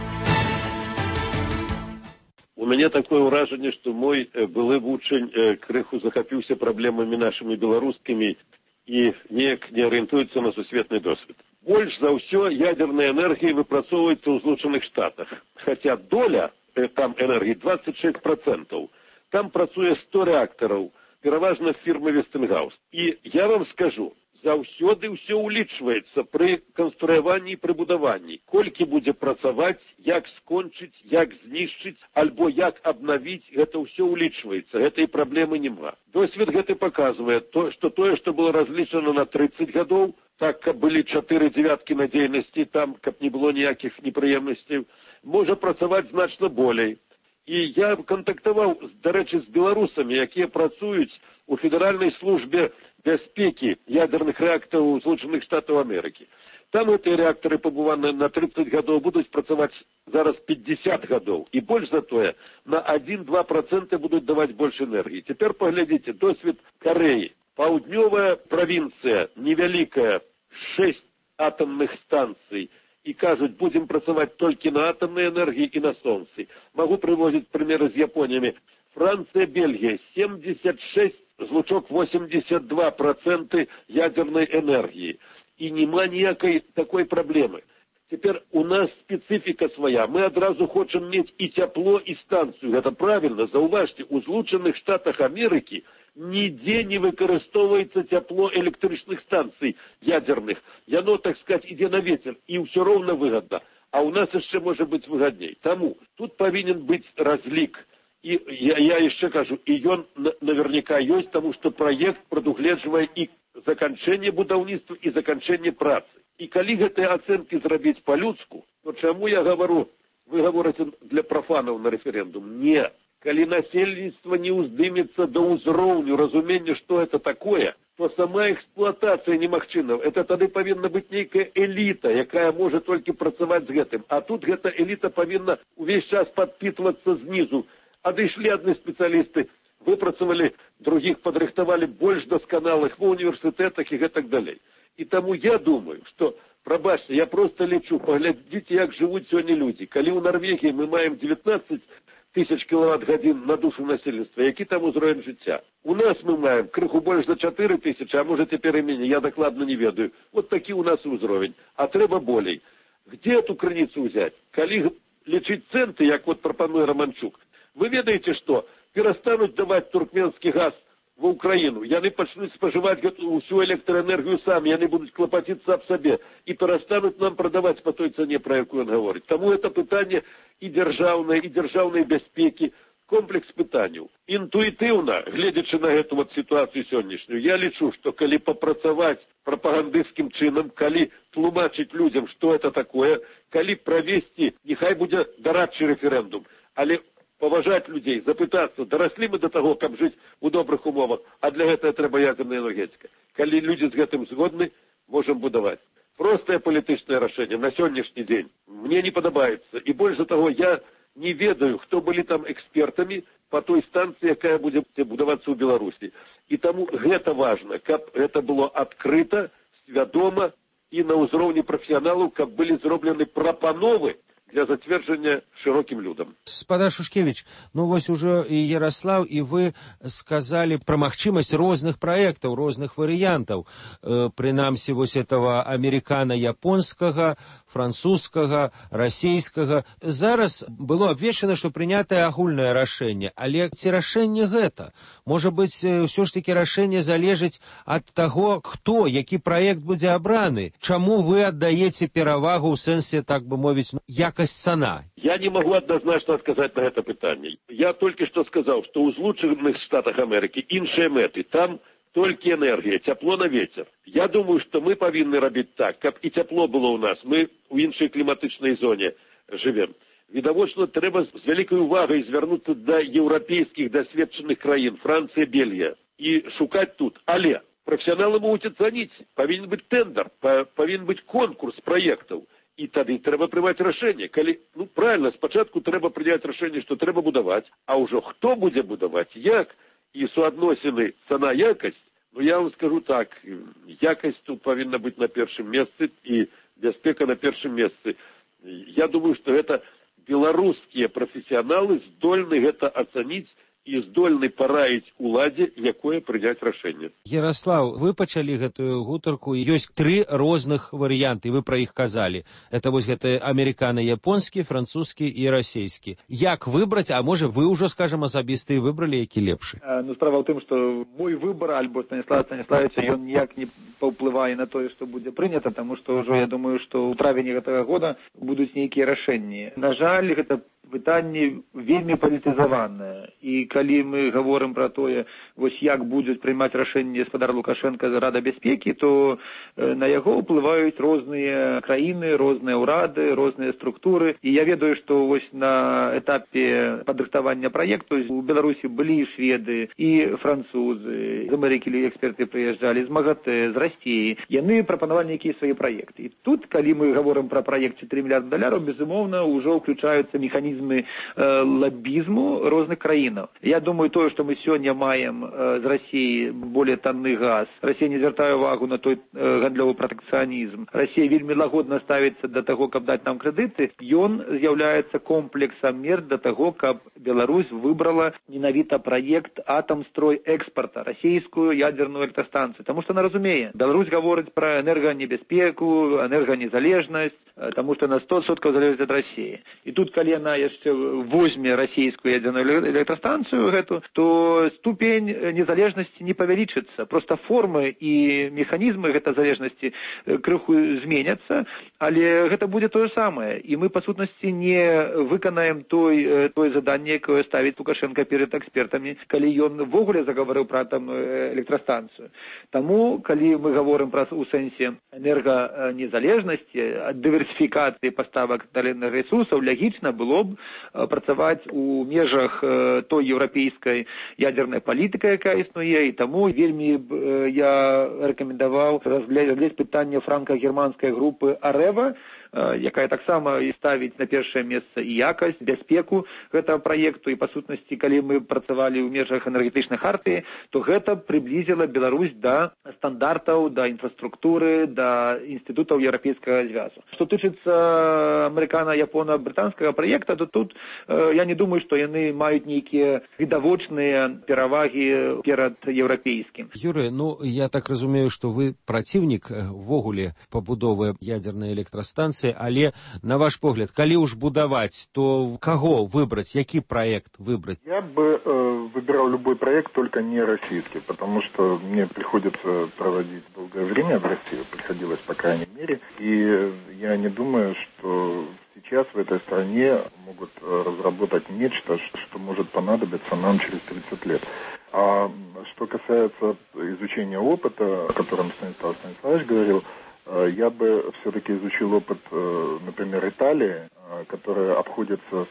У мяне такое ўражанне, што мой былы вучань крыху захапіўся праблемамі нашымі беларускімі і неяк не арыентуецца на сусветны досвед. Больш за ўсё ядернай энергіі выпрацоўваецца ў Злучаных Штатах, хаця доля там энергіі 26%. Там працуе 100 рэактараў, пераважна фірмы Вестынгаус. І я вам скажу, заўсёды ўсё ўлічваецца пры канструяванні і прыбудаванні. Колькі будзе працаваць, як скончыць, як знішчыць, альбо як абнавіць, гэта ўсё ўлічваецца. Гэтай праблемы няма. Досвед гэты паказвае, што тое, што было разлічана на 30 гадоў, так, каб былі 4 дзевяткі надзейнасці, там, каб не было ніякіх непрыемнасцей, можа працаваць значна болей. І я кантактаваў, дарэчы, з беларусамі, якія працуюць у Федэральнай службе бяспекі ядерных рэактараў Злучаных Штатаў Амерыкі. Там гэтыя рэактары пабываны на 30 гадоў будуць працаваць зараз 50 гадоў. І больш за тое, на 1-2% будуць даваць больш энергіі. Цяпер паглядзіце, досвед Карэі. Паўднёвая правінцыя, невялікая, 6 атомных станцый. І кажуць, будзем працаваць толькі на атомнай энергіі і на сонцы. Магу прывозіць прымеры з Японіямі. Францыя, Бельгія, 76, злучок 82% ядерной энергии. И нема ніякай такой проблемы. Теперь у нас специфика своя. Мы одразу хочем иметь и тепло, и станцию. Это правильно. Зауважьте, у Злучаных Штатах Америки нигде не выкарыстоўваецца тепло электрычных станций ядерных. Яно, так сказать, иде на ветер. И все ровно выгодно. А у нас еще может быть выгодней. Тому тут повинен быть разлик. И я еще кажу, и он наверняка есть, потому что проект прадугледжвае и заканчэнне будаўніцтва, и заканчэнне працы. И калі гэтыя ацэнкі зрабіць по-людску, то чаму я говорю, вы говорите для профанов на референдум? Не. Калі насельніцтва не уздымецца до ўзроўню разумення, что это такое, то сама эксплуатация немагчыма. Это тады павінна быць нейкая эліта, якая можа толькі працаваць з гэтым. А тут гэта эліта павінна увесь час падпітвацца знизу. Адышлі адны спецыялісты, выпрацавалі, других падрыхтавалі больш дасканалых в універсітэтах і гэтак далей. І таму я думаю, что, прабачце, я просто лечу, поглядзіце, як жывуць сёння людзі. Калі ў Норвегіі мы маем 19 тысяч киловатт-гадзін на душу насельніцтва, які там узровень жыцця? У нас мы маем крыху больш за 4 тысячи, а может цяпер і меней, я дакладна не ведаю. Вот такі у нас ўзровень, а трэба болей. Где эту крыніцу ўзяць? Калі лічыць цэнты, як вот прапануе Романчук, вы ведаете, что перестанут давать туркменский газ в Украину, яны пачнуць спажываць всю электроэнергію сами, яны будуць клапаціцца аб сабе и перестанут нам продавать по той цене, про якую он говорит. Тому это пытание и державной бяспеки, комплекс пытанняў. Интуитивно, глядячи на эту вот ситуацию сённяшнюю, я лічу, что калі попрацаваць пропагандысцким чынам, калі тлумачыць людям, что это такое, калі провести, нехай будзе дорадчы референдум, але поважать людей, запытаться, доросли мы до того, как жить у добрых умовах, а для этого трэба ядерная энергетика. Калі люди с гэтым згодны, можем будовать. Простое политическое решение на сегодняшний день мне не подобается. И больше того, я не ведаю, кто были там экспертами по той станции, якая будет будоваться у Беларуси. И тому это важно, как это было открыто, свядомо и на уровне профессионалов, как были сделаны пропановы для зацверджання широким людям. Спадар Шушкевич, ну вось уже и Ярослав, и вы сказали про магчымасць розных проектов, розных вариантов. Прынамсі вось этого американо-японскага, французскага, расійскага. Зараз было абвешчана, што прынятае агульнае рашэнне, але ці рашэнне гэта? Можа быць, ўсё ж таки рашэнне залежыць ад таго, хто, які проект будзе абраны. Чаму вы аддаеце перавагу ў сэнсе, так бы мовіць, якасць цана? Я не могу однозначно сказать на это питание. Я только что сказал, что у Злучаных Штатах Америки іншыя мэты. Там только энергия, тепло на ветер. Я думаю, что мы повинны робить так, как и тепло было у нас. Мы в іншай климатичной зоне живем. Відавочна, трэба з вялікай увагай звярнуцца да еўрапейскіх дасведчаных краін, Францыя, Бельгія, і шукаць тут. Але профессионалы могуць ацаніць, павінен быць тендер, павінен быць конкурс праектаў. І тады трэба прымаць рашэнне. Калі, ну правильно, спачатку трэба прыняць рашэнне, што трэба будаваць, а ўжо хто будзе будаваць, як, і суадносіны цана-якасць, ну я вам скажу так, якасць тут павінна быць на першым месцы і бяспека на першым месцы. Я думаю, што гэта беларускія прафесіяналы здольны гэта ацаніць і здольны параіць уладзе, якое прыняць рашэнне. Ярослав, вы пачалі гэтую гутарку, ёсць 3 розных варыянты, вы пра іх казалі. Это вось гэта амерыкана-японскі, французскі і расійскі. Як выбраць, а можа вы ўжо, скажам, асабіста і выбралі, які лепшы? Ну, справа ў тым, што мой выбор, альбо Станіслава Станіславовича, ён ніяк не паўплывае на тое, што будзе прынята, таму што ўжо я думаю, што ў травені гэтага года будуць нейкія рашэнні. На жаль, гэта пытанне вельмі палітызаванае. І калі мы гаворым пра тое, вось як будуць прымаць рашэнне гаспадар Лукашенко з Рада бяспекі, то на яго ўплываюць розныя краіны, розныя ўрады, розныя структуры. І я ведаю, што вось на этапе падрыхтавання праекту у Беларусі былі шведы і французы, з Амерыкі эксперты прыязджалі, з МАГАТЭ, з Расіі. Яны прапанавалі нейкія свае праекты. І тут, калі мы гаворым пра праект $4 мільярда, безумоўна, ўжо ўключаюцца механізмы лоббізму розных краінаў. Я думаю, тое, што мы сёння маем з Расіі более танны газ, Расія не звяртае увагу на той гандлёвы пратэкцыянізм, Расія вельмі лагодна ставіцца да таго, каб даць нам крэдыты, ён з'яўляецца комплексам мер да таго, каб Беларусь выбрала менавіта праект «Атамстрой экспорта», расійскую ядерную электростанцыю. Таму што она разумее, Беларусь гаворыць пра энерганебяспеку, энерганезалежнасць, таму што на 100% залежыць ад Расіі. І тут, калі яна яшчэ возьме расійскую ядерную электростанцыю гэту, то ступень незалежнасці не павялічыцца. Проста формы і механізмы гэтай залежнасці крыху зменяцца, але гэта будзе тое самае. І мы, па сутнасці, не выканаем той заданне, якое ставіць Лукашенко перад экспертамі, калі ён ввогуле загаварыў пра атамную электростанцыю. Таму, калі мы гаворым пра у сэнсе энерганезалежнасці, дыверсіфікацыі паставак энергарэсурсаў, лягічна было б працаваць у межах той еўрапейскай ядернай палітыкі, якая існуе, і таму вельмі я рэкамендаваў разгледзець пытанне франка-германскай групы «Арэва», якая таксама і ставіць на першае месца і якасць, бяспеку гэтага праекту. І па сутнасці, калі мы працавалі ў межах энергетычнай хартыі, то гэта прыблізіла Беларусь да стандартаў, да інфраструктуры, да інстытутаў еўрапейскага звязу. Што тычыцца амерыкана-япона-брытанскага праекта, то тут я не думаю, што яны маюць нейкія відавочныя перавагі перад еўрапейскім. Юрый, я так разумею, што вы праціўнік ввогуле пабудовы ядернай электрастанцыі, але, на ваш погляд, калі уж будаваць, то каго выбраць, які проект выбрать? Я бы выбирал любой проект, только не российский, потому что мне приходится проводить долгое время в России, приходилось, по крайней мере, и я не думаю, что сейчас в этой стране могут разработать нечто, что может понадобиться нам через 30 лет. А что касается изучения опыта, о котором Станислав Станиславович говорил, я бы все-таки изучил опыт, например, Италии, которая обходится с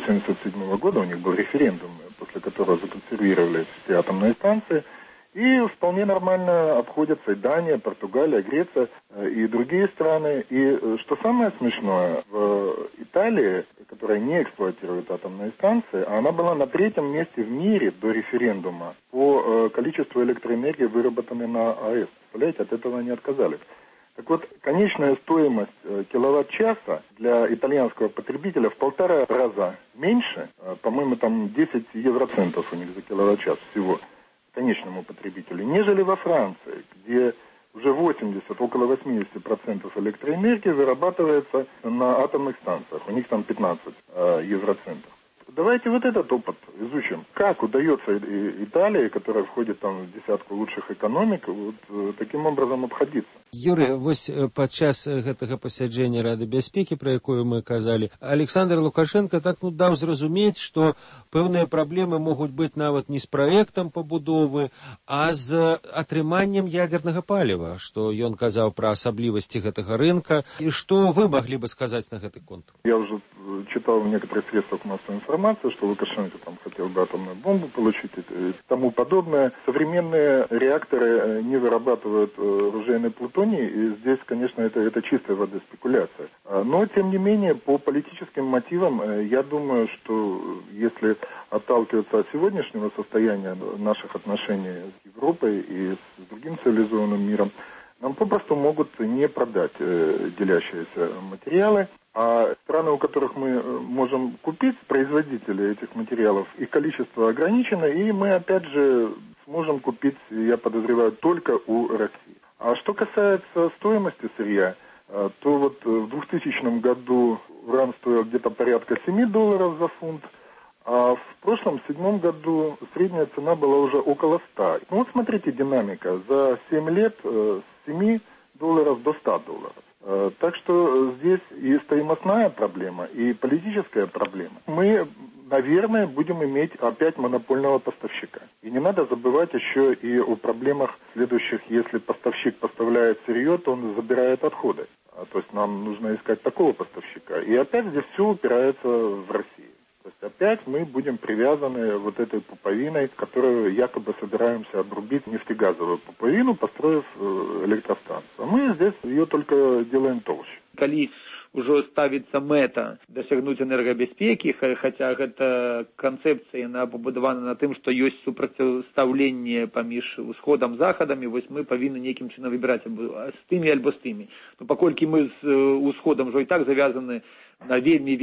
1987 года, у них был референдум, после которого законсервировались все атомные станции, и вполне нормально обходятся и Дания, Португалия, Греция и другие страны. И что самое смешное, в Италии, которая не эксплуатирует атомные станции, она была на 3-м месте в мире до референдума по количеству электроэнергии, выработанной на АЭС. Представляете, от этого они отказались. Так вот, конечная стоимость киловатт-часа для итальянского потребителя в 1,5 раза меньше, по-моему, там 10 евроцентов у них за киловатт-час всего конечному потребителю, нежели во Франции, где уже около 80% электроэнергии вырабатывается на атомных станциях. У них там 15 евроцентов. Давайте вот этот опыт изучим. Как удается Италии, которая входит там в десятку лучших экономик, вот таким образом обходиться. Юрий, вось падчас гэтага пасяджэння Рады бяспекі, пра якое мы казалі, Александр Лукашенко так даў зразумець, што пэўныя праблемы могуць быць нават не з праектам пабудовы, а з атрыманнем ядернага паліва, што ён казаў пра асаблівасці гэтага рынка. І што вы маглі бы сказаць на гэты конт? Я уже читал в некоторых средствах массовой информации, что Лукашенко там хотел бы атомную бомбу получить и тому подобное. Современные реакторы не вырабатывают оружейный плутоний, и здесь, конечно, это чистая вода спекуляция. Но, тем не менее, по политическим мотивам, я думаю, что если отталкиваться от сегодняшнего состояния наших отношений с Европой и с другим цивилизованным миром, нам попросту могут не продать делящиеся материалы. А страны, у которых мы можем купить, производители этих материалов, их количество ограничено, и мы, опять же, сможем купить, я подозреваю, только у России. А что касается стоимости сырья, то вот в 2000 году уран стоил где-то порядка $7 за фунт, а в прошлом, 2007 году, средняя цена была уже около 100. Ну вот смотрите, динамика. За 7 лет с $7 до $100. Так что здесь и стоимостная проблема, и политическая проблема. Мы, наверное, будем иметь опять монопольного поставщика. И не надо забывать еще и о проблемах следующих. Если поставщик поставляет сырье, то он забирает отходы. То есть нам нужно искать такого поставщика. И опять здесь все упирается в Россию. То есть опять мы будем привязаны вот этой пуповиной, которую якобы собираемся обрубить, нефтегазовую пуповину, построив электростанцию. А мы здесь ее только делаем толще. Коли уже ставится мета досягнуть энергобеспеки, хотя эта концепция она побудована на тем, что есть супрацьстаўленне паміж усходом захадам, и вот мы повинны неким чином выбирать с теми альбо с теми. Но покольки мы с усходом уже и так завязаны на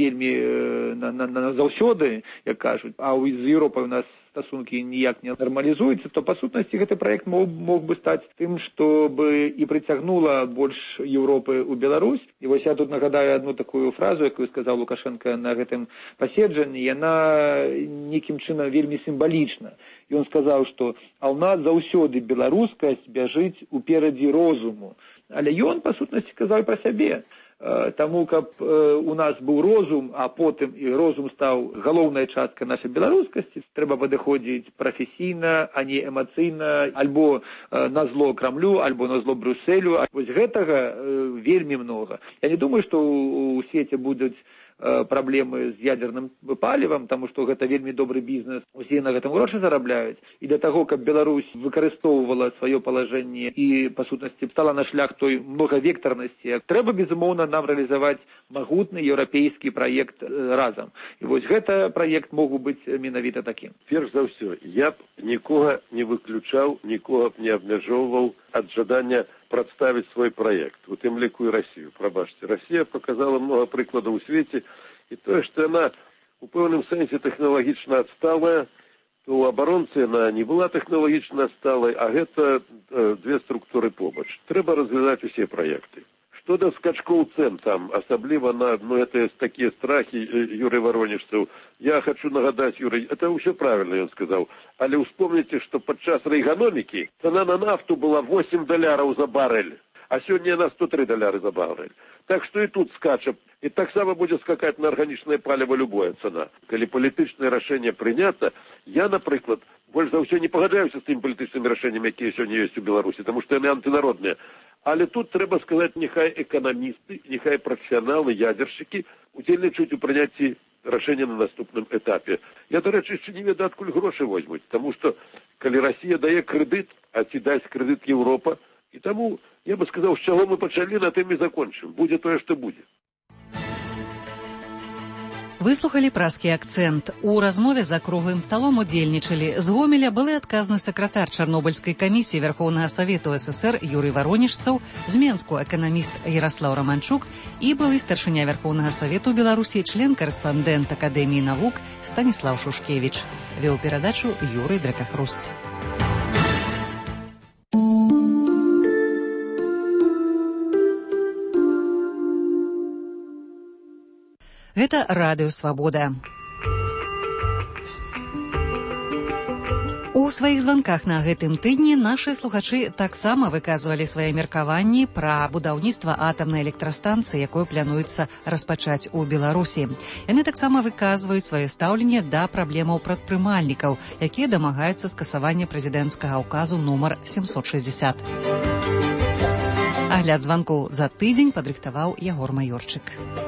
вельмі на заўсёды, як кажуть, а з Європою у нас стосунки ніяк не нормалізуються, то по сутності гэты проект мог бы стаць тым, чтобы і прыцягнула больш Европы у Беларусь. І вось я тут нагадаю одну такую фразу, якую сказаў Лукашенко на гэтым паседжанні, яна некім чынам вельмі сімвалічна. Ён сказаў, што а ў нас заўсёды беларускасць бяжыць уперадзе розуму. Але ён па сутнасці казаў пра сябе. Таму, каб у нас быў розум, а потым і розум стаў галоўнай часткай нашай беларускасці, трэба падыходзіць прафесійна, а не эмацыйна, альбо на зло Крамлю, альбо на зло Брюсселю. Вось гэтага вельмі многа. Я не думаю, што у свеце будуць праблемы з ядерным палівам, таму што гэта вельмі добры бізнес, усе на гэтым грошы зарабляюць. І для таго, каб Беларусь выкарыстоўвала сваё палажэнне і, па сутнасці, стала на шлях той многавектарнасці, трэба, безумоўна, нам рэалізаваць магутны еўрапейскі праект разам. І вось гэта праект мог бы быць менавіта такім. Перш за ўсё, я б нікога не выключаў, нікога б не абмяжоўваў ад жадання представить свой проект, у тым ліку і Россию, прабачце. Россия показала много прыкладаў у свеце, і тое, што яна у пэўным сэнсе тэхналагічна адсталая, то у абаронцы яна не была тэхналагічна адсталай, а гэта две структуры побач. Трэба развязаць усе праекты. Што да скачкоў цен там, асабліва на это такія страхі Юрый Воронежцаў. Я хочу нагадаць, Юрый, это ўсё правильно, ён сказаў. Але успомніце, што падчас рэйганомікі цана на нафту была $8 за барель, а сёння яна $103 за барель. Так што і тут скача. І таксама будзе скакаць на арганічнае паліва любая цана. Калі палітычнае рашэнне прынята, я, напрыклад, больш за ўсё не пагаджаюся з тымі палітычнымі рашэннямі, якія сёння ёсць у Беларусі, таму што яны антынародныя. Але тут трэба сказаць, няхай эканамісты, няхай прафесіяналы, ядершчыкі удзельнічаюць у прыняцці рашэння на наступным этапе. Я, дарэчы, яшчэ не ведаю, адкуль грошы возьмуць, таму што калі Расія дае крэдыт, а ці дасць крэдыт Еўропа, і таму я бы сказаў, з чаго мы пачалі, на тым і закончым. Будзе тое, што будзе. Выслухалі празкі акцэнт. У размове за круглым сталом удзельнічалі з Гомеля былы адказны сакратар Чарнобыльскай камісіі Верхоўнага Савету ССР Юрый Воронежцаў, з Менску эканаміст Ярослаў Романчук і былы старшыня Верхоўнага Савету Беларусі, член-карэспандэнт Акадэміі навук Станіслаў Шушкевіч. Вёў перадачу Юрый Дракахруст. Гэта радыё «Свабода». У сваіх званках на гэтым тыдні нашы слухачы таксама выказвалі свае меркаванні пра будаўніцтва атамнай электрастанцыі, якую плануецца распачаць у Беларусі. Яны таксама выказваюць сваё стаўленне да праблемаў прадпрымальнікаў, якія дамагаюцца скасавання прэзідэнцкага ўказу нумар 760. Агляд званкоў за тыдзень падрыхтаваў Ягор Маёрчык.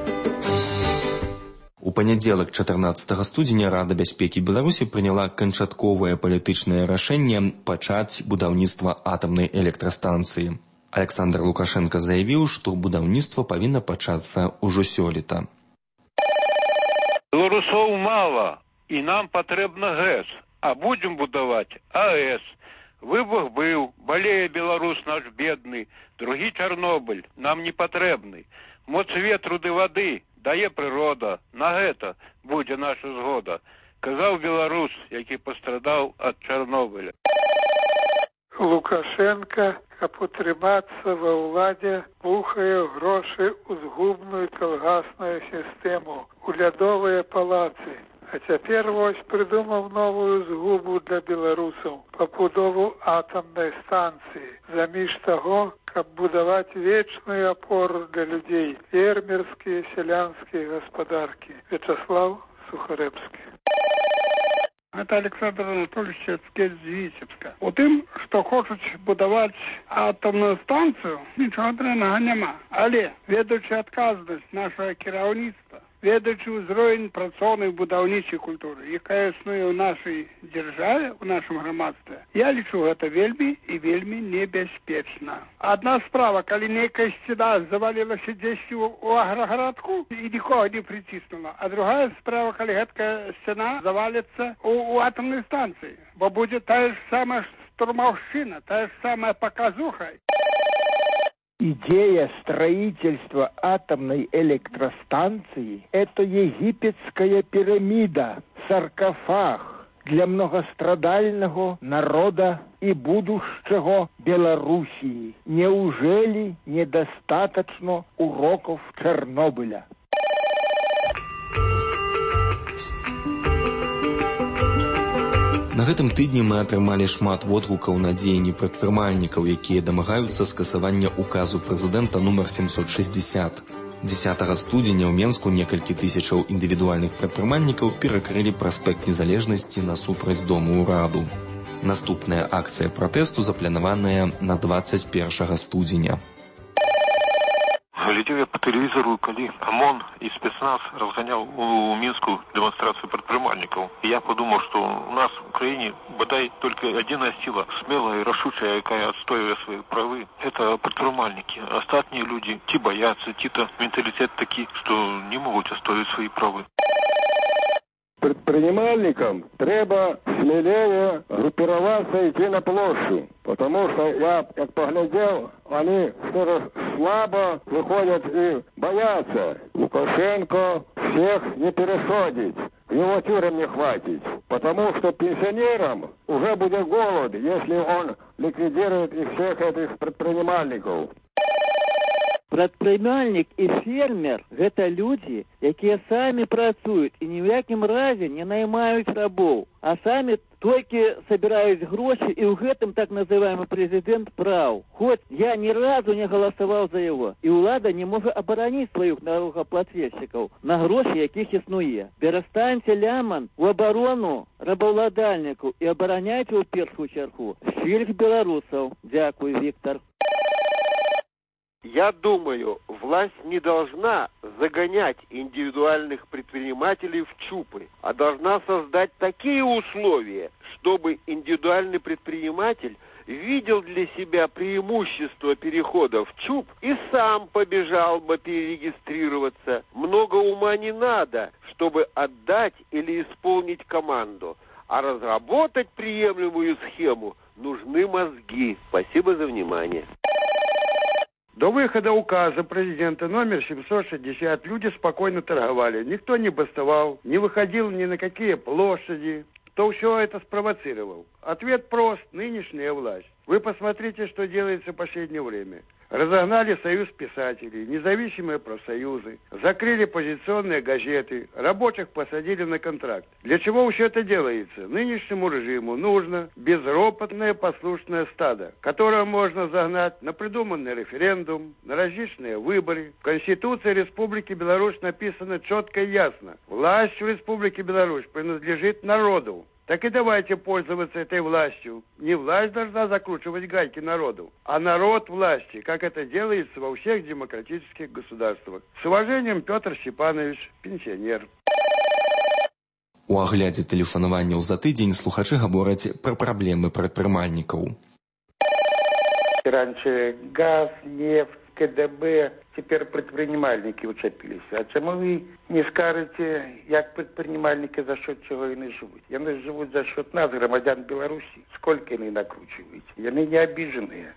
У панядзелак 14 студзеня Рада бяспекі Беларусі прыняла канчатковае палітычнае рашэнне пачаць будаўніцтва атамнай электрастанцыі. Александр Лукашенко заявіў, што будаўніцтва павінна пачацца ўжо сёлета. Беларусоў мала, і нам патрэбна ГЭС, а будзем будаваць АЭС. Выбух быў, балее беларус наш бедны, другі Чарнобыль нам не патрэбны. Моц ветру ды вады дае прырода, на гэта будзе наша згода, казаў беларус, які пастрадаў ад Чарнобыля. Лукашенко, каб утрымацца ва ўладзе, пухае грошы ў згубную калгасную сістэму, у лядовыя палацы. А цяпер вось прыдумаў новую згубу для беларусаў пабудову атамнай станцыі, заміж таго, каб будаваць вечную апору для людзей, фермерскія, сялянскія гаспадаркі. Вячаслав Сухарэбскі. Это Александр Анатольевич Чацкевич з Віцебска. У тым, што хочуць будаваць атомную станцыю, нічога дрэннага няма. Але, ведаючы адказнасць нашага кіраўніцтва, ведаючы ўзровень працоўнай будаўнічай культуры, якая існуе ў нашай дзяржаве, у нашым грамадстве, я лічу гэта вельмі і вельмі небяспечна. Адна справа, калі нейкая сцена завалілася дзесьці ў аграгарадку і нікога не прыціснула, а другая справа, калі гэтая сцена заваліцца у атомной станцыі, бо будзе тая ж самая штурмаўшчына, тая ж самая паказуха. Идея строительства атомной электростанции – это египетская пирамида, саркофаг для многострадального народа и будущего Белоруссии. Неужели недостаточно уроков Чернобыля? На гэтым тыдні мы атрымалі шмат водгукаў на дзеянні прадпрымальнікаў, якія дамагаюцца скасавання указу прэзідэнта нумар 760. 10 студзеня ў Менску некалькі тысячаў індывідуальных прадпрымальнікаў перакрылі праспект Незалежнасці насупраць дому ўраду. Наступная акцыя пратэсту запланаваная на 21 студзеня. Глядзеў я по тэлевізору, калі ОМОН і спецназ разганяў у Мінску дэманстрацыю прадпрымальнікаў. Я подумаў, што у нас в краіне бадай только адзіная сила, смелая и рашучая, якая адстойвае свае правы. Это прадпрымальнікі. Астатнія людзі ці баяцца, ці-то менталітэт такі, што не могуць адстойваць свае правы. Предпринимальникам треба смелее группироваться и идти на площадь, потому что я, как поглядел, они все слабо выходят и боятся. Лукашенко всех не пересадить, его тюрем не хватит, потому что пенсионерам уже будет голод, если он ликвидирует и всех этих предпринимальников. Прадпрымальнік і фермер – гэта людзі, якія самі працуюць і ні ў якім разе не наймаюць рабоў, а самі толькі сабіраюць грошы, і ў гэтым так называемы прэзідэнт праў. Хоць я ні разу не галасаваў за яго, і ўлада не можа абараніць сваіх налогаплательшчыкаў на грошы, якіх існуе. Перастаньце ляман у абарону рабаўладальнікаў і абараняйце ў першую чаргу шчыльных беларусаў. Дзякуй, Віктор. Я думаю, власть не должна загонять индивидуальных предпринимателей в ЧУПы, а должна создать такие условия, чтобы индивидуальный предприниматель видел для себя преимущество перехода в ЧУП и сам побежал бы перерегистрироваться. Много ума не надо, чтобы отдать или исполнить команду, а разработать приемлемую схему нужны мозги. Спасибо за внимание. До выхода указа президента номер 760 люди спокойно торговали. Никто не бастовал, не выходил ни на какие площади. Кто все это спровоцировал? Ответ прост. Нынешняя власть. Вы посмотрите, что делается в последнее время. Разогнали союз писателей, независимые профсоюзы, закрыли позиционные газеты, рабочих посадили на контракт. Для чего все это делается? Нынешнему режиму нужно безропотное послушное стадо, которое можно загнать на придуманный референдум, на различные выборы. В Конституции Республики Беларусь написано четко и ясно. Власть в Республике Беларусь принадлежит народу. Так и давайте пользоваться этой властью. Не власть должна закручивать гайки народу, а народ власти, как это делается во всех демократических государствах. С уважением, Петр Степанович, пенсионер. У аглядзе тэлефанаванняў за тыдзень слухачы гавораць пра праблемы прадпрымальнікаў. Раньше газ, нефть, КДБ, теперь предпринимальники учепились. А чому ви не скажете, як предпринимальники за счет чего они живут? Они живут за счет нас, громадян Беларуси. Сколько они накручивают? Они не обиженные.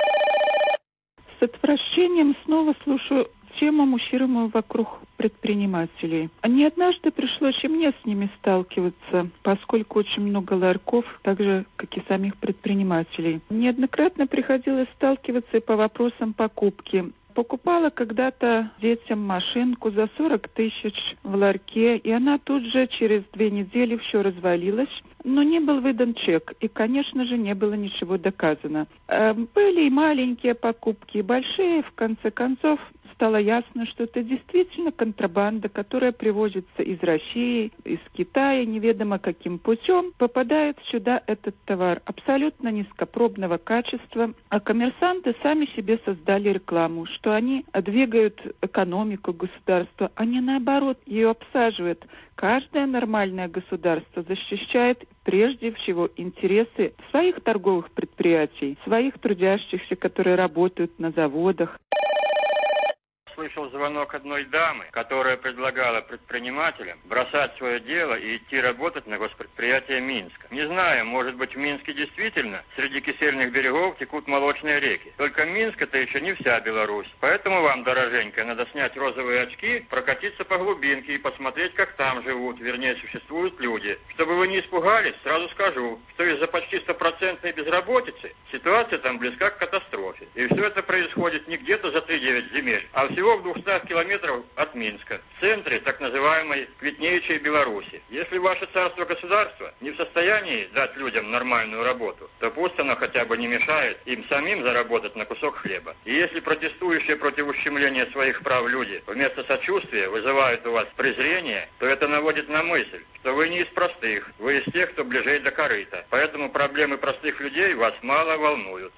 С отвращением снова слушаю тему мучированную вокруг предпринимателей. Не однажды пришлось и мне с ними сталкиваться, поскольку очень много ларьков, так же, как и самих предпринимателей. Неоднократно приходилось сталкиваться и по вопросам покупки покупала когда-то детям машинку за 40 тысяч в ларьке, и она тут же через 2 недели все развалилась, но не был выдан чек, и, конечно же, не было ничего доказано. Были и маленькие покупки, и большие, в конце концов. Стало ясно, что это действительно контрабанда, которая привозится из России, из Китая, неведомо каким путем, попадает сюда этот товар абсолютно низкопробного качества. А коммерсанты сами себе создали рекламу, что они двигают экономику государства, а не наоборот ее обсаживают. Каждое нормальное государство защищает прежде всего интересы своих торговых предприятий, своих трудящихся, которые работают на заводах. Слышал звонок одной дамы, которая предлагала предпринимателям бросать свое дело и идти работать на госпредприятие Минска. Не знаю, может быть, в Минске действительно среди кисельных берегов текут молочные реки. Только Минск — это еще не вся Беларусь. Поэтому вам, дороженька, надо снять розовые очки, прокатиться по глубинке и посмотреть, как там живут, вернее, существуют люди. Чтобы вы не испугались, сразу скажу, что из-за почти 100% безработицы ситуация там близка к катастрофе. И все это происходит не где-то за 3-9 земель, а всего в 200 километров от Минска, в центре так называемой Квитнеичей Беларуси. Если ваше царство-государство не в состоянии дать людям нормальную работу, то пусть оно хотя бы не мешает им самим заработать на кусок хлеба. И если протестующие против ущемления своих прав люди вместо сочувствия вызывают у вас презрение, то это наводит на мысль, что вы не из простых, вы из тех, кто ближе до корыта. Поэтому проблемы простых людей вас мало волнуют.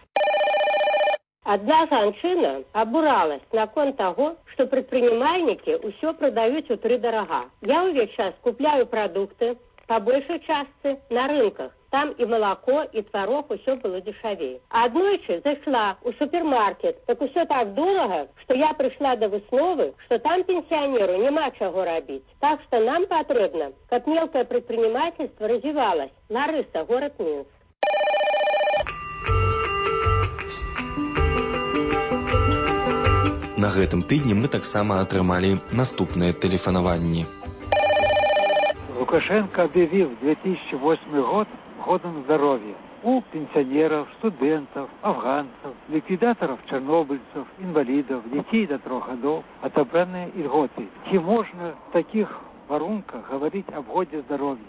Одна жанчына абуралась наконт таго, што прадпрымальнікі ўсё прадаюць утрыдарага. Я ўвесь час купляю прадукты па большай частцы на рынках. Там і малако, і тварог усё было дешавей. Аднойчы зайшла ў супермаркет, так усё так дорага, што я прыйшла да высновы, што там пенсіянеру няма чаго рабіць. Так што нам патрэбна, каб мелкае прадпрымальніцтва развівалась. Ларыса, горад Мінск. На гэтым тыдні мы таксама атрымалі наступныя тэлефанаванні. Лукашенко объявил 2008 год годом здоровья. У пенсионеров, студентов, афганцев, ликвидаторов, чернобыльцев, инвалидов, детей до 3 годов отобраны льготы. Чи можно в таких воронках говорить об годе здоровья?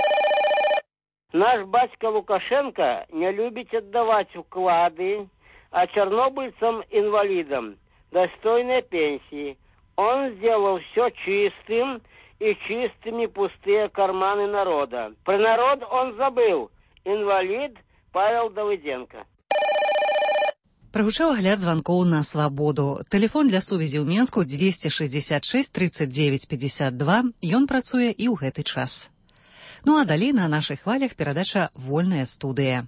Наш батька Лукашенко не любит отдавать вклады, а чернобыльцам-инвалидам достойной пенсии. Он сделал все чистым, и чистыми пустые карманы народа. Про народ он забыл. Инвалид Павел Давыденко. Прагучаў агляд званкоў на свабоду. Тэлефон для сувязі ў Менску 266 39 52. Ён працуе і ў гэты час. Ну а далей на нашых хвалях перадача «Вольная студыя».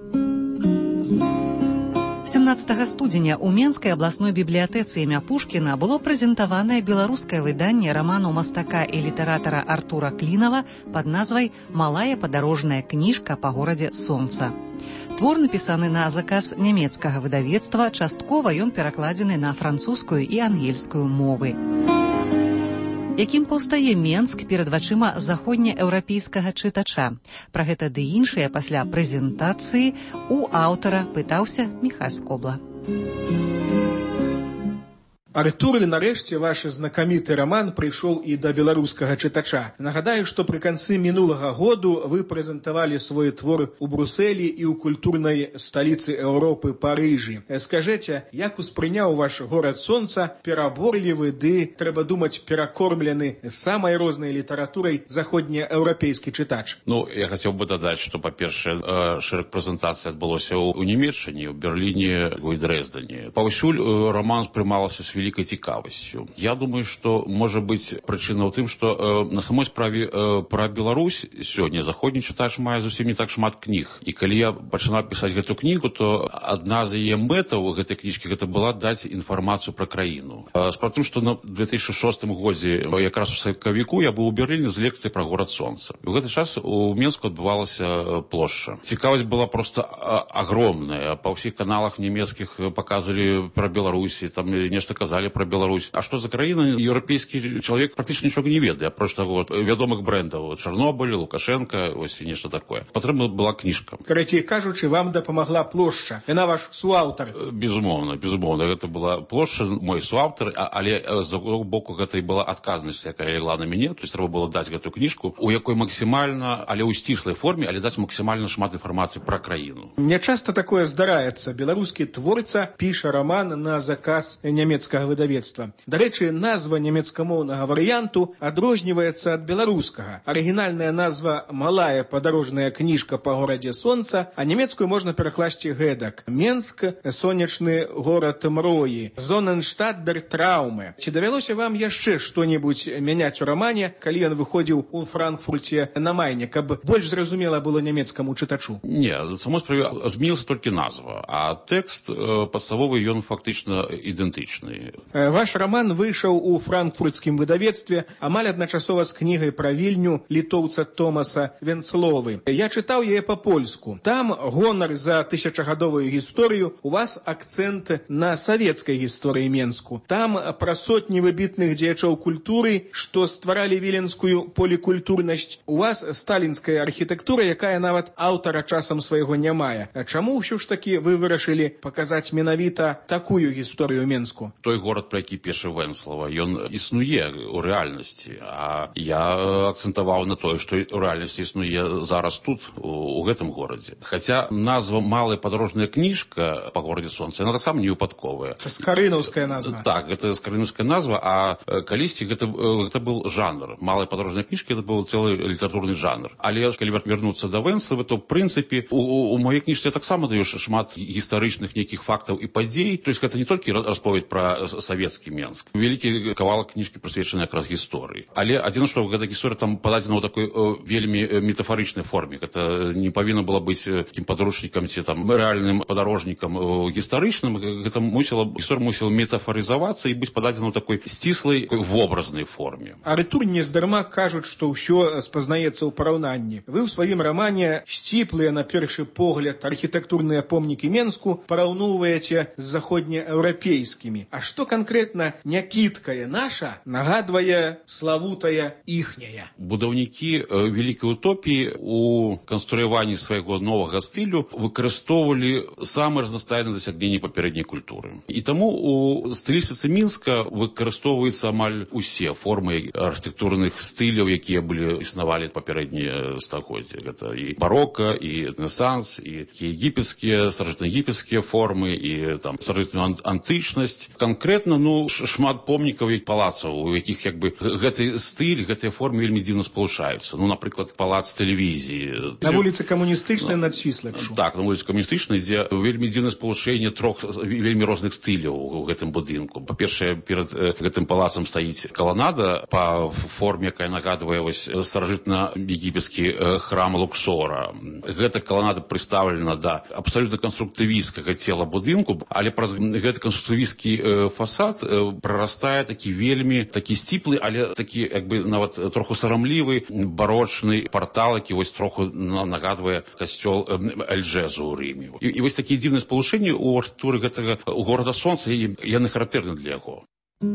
17 студзеня ў Менскай абласной бібліятэцы імя Пушкіна было прэзентаванае беларускае выданне раману мастака і літаратара Артура Клінава пад назвай «Малая падарожная кніжка па горадзе Сонца». Твор напісаны на заказ нямецкага выдавецтва, часткова ён перакладзены на французскую і ангельскую мовы. Якім паўстае Менск перад вачыма заходнееўрапейскага чытача. Пра гэта ды іншае пасля прэзентацыі у аўтара пытаўся Міхась Скобла. Артур, нарэшце ваш знакаміты раман прыйшоў і да беларускага чытача. Нагадаю, што пры канцы мінулага году вы прэзентавалі свой твор у Брусэлі і ў культурнай сталіцы Еўропы Парыжы. Скажыце, як успрыняў ваш горад Сонца пераборлівы ды, трэба думаць, перакормлены самай рознай літаратурай заходнееўрапейскі чытач? Ну, я хацеў бы дадаць, што, па-першае, шэраг прэзентацый адбылося ў Нямецчыне, ў Берліне, у Дрэздане. Паўсюль раман спрымалася з великой цікавасцю. Я думаю, что может быть причина в тым, что на самой справе про Беларусь сёння заходні чытач мае зусім не так шмат кніг. І калі я пачынаў пісаць гэту кнігу, то адна з яе мэтаў гэтай кніжкі гэта была даць інфармацыю пра краіну. Справа в тым, што на 2006 годзе, якраз у сакавіку, я быў у Берліне з лекцыяй пра горад Сонца. І ў гэты час у Менску адбывалася плошча. Цікавасць была просто огромная. Па ўсіх каналах нямецкіх паказвалі пра Беларусі, там нешта казалі сказали про Беларусь. А что за краіна, еўрапейскі чалавек практычна нічога не ведае, апроч таго вядомых брэндаў Чарнобыль, Лукашенко, ось і нешта такое. Патрэбна была кніжка. Карацей кажучы, вам дапамагла плошча. Яна ваш суаўтар. Безумоўна. Гэта была плошча, мой суаўтар, але з другого боку гэта і была адказнасць, якая легла на мяне. То есть трэба было даць гэтую кніжку, у якой максімальна, але ў сціслай форме, але даць максімальна шмат інфармацыі пра краіну. Не часта такое здараецца. Беларускі творца піша раман на заказ нямецкага выдавецтва. Дарэчы, назва нямецкамоўнага варыянту адрозніваецца ад беларускага. Арыгінальная назва «Малая падарожная кніжка па горадзе сонца», а нямецкую можна перакласці гэтак: Менск, сонечны горад мроі, Зоненштадт дер Трауме. Ці давялося вам яшчэ што-небудзь мяняць у рамане, калі ён выходзіў у Франкфурце на Майне, каб больш зразумела было нямецкаму чытачу? Не, само справе змянілася толькі назва, а тэкст падставовы ён фактычна ідэнтычны. Ваш раман выйшаў у франкфуртскім выдавецтве амаль адначасова з кнігай пра Вільню літоўца Томаса Венцловы. Я чытаў яе па-польску. Там гонар за тысячагадовую гісторыю, у вас акцэнт на савецкай гісторыі Менску. Там пра сотні выбітных дзеячоў культуры, што стваралі віленскую полікультурнасць. У вас сталінская архітэктура, якая нават аўтара часам свайго не мае. А чаму ўсё ж такі вы вырашылі паказаць менавіта такую гісторыю Менску? Той горад, про які піша Венцлова, ён існуе ў рэальнасці, а я акцэнтаваў на тое, што ў рэальнасці існуе зараз тут, у гэтым горадзе. Хаця назва «Малая падарожная кніжка» па горадзе сонца, яна таксама не выпадковая. Скарынаўская назва. Так, гэта скарынаўская назва, а калісьці гэта был жанр. «Малая падарожная кніжка» это был цэлы літаратурны жанр. Але калі вярнуцца да Венцлавы, то, в прынцыпе, у маёй кніжцы я таксама даю шмат гістарычных нейкіх фактаў і падзей. То есть гэта не толькі расповедь пра савецкі Менск. Вялікі кавалак кніжкі прысвечаны якраз гісторыі. Але адзіна, што гэта гісторыя там пададзена ў такой вельмі метафарычнай форме. Гэта не павінна была быць такім падручнікам ці там рэальным падарожнікам гістарычным. Гэта гісторыя мусіла метафарызавацца і быць пададзена ў такой сціслай вобразнай форме. А рытур нездарма кажуць, што ўсё спазнаецца ў параўнанні. Вы ў сваім рамане сціплыя на першы погляд архітэктурныя помнікі Менску параўноўваеце з заходнееўрапейскімі. А што канкрэтна някідкае наша нагадвае славутая іхняя? Будаўнікі вялікай утопіі у канструяванні свайго новага стылю выкарыстоўвалі самыя разнастайныя дасягненні папярэдняй культуры. І таму у стылістыцы Мінска выкарыстоўваюцца амаль усе формы архітэктурных стыляў, якія існавалі папярэднія стагоддзі. Гэта і барока, і рэнесанс, і егіпецкія, старажытнаегіпецкія формы, і там старажытную антычнасць. Канкрэтна, шмат помнікаў і палацаў, у якіх гэты стыль, гэтыя формы вельмі дзіўна спалучаюцца. Напрыклад, палац тэлевізіі. На вуліцы камуністычнай над Свіслаччу. Так, на вуліцы камуністычнай, дзе вельмі дзіўна спалучэнне трох вельмі розных стыляў у гэтым будынку. Па-першае, перад гэтым палацам стаіць каланада па форме, якая нагадвае старажытна-егіпецкі храм Луксора. Гэта каланада прыстаўлена да абсалютна канструктывісцкага цела будынку, але праз гэты канструктывісцкі фасад прарастае такі вельмі сціплы, але такі нават троху сарамлівы барочны партал, які троху нагадвае касцёл Эльджезу ў Рыме. І вось такія дзіўныя спалучэнні ў архітэктуры гэтага горада сонца, яны характэрны для яго.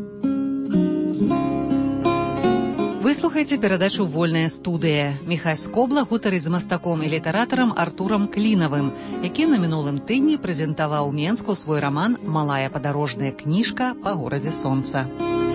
Вы слухаеце перадачу «Вольная студыя». Міхась Скобла гутарыць з мастаком і літаратарам Артурам Клінавым, які на мінулым тыдні прэзентаваў Менску свой раман «Малая падарожная кніжка па горадзе сонца».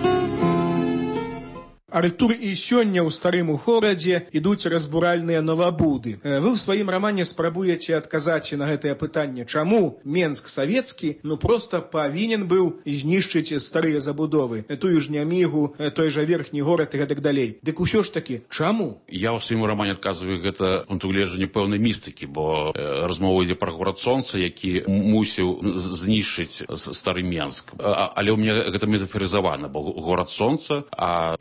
Артур, і сёння ў старым горадзе ідуць разбуральныя новабуды. Вы ў сваім рамане спрабуеце адказаць на гэтае пытанне, чаму Менск савецкі проста павінен быў знішчыць старыя забудовы, тую ж Нямігу, той жа верхні горад і гэтак далей. Дык усё ж такі, чаму? Я ў сваім рамане адказваю гэта пункту гледжання пэўнай містыкі, бо размова ідзе пра горад сонца, які мусіў знішчыць стары Менск. Але ў мяне гэта метафарызавана, бо горад сонца, а тое,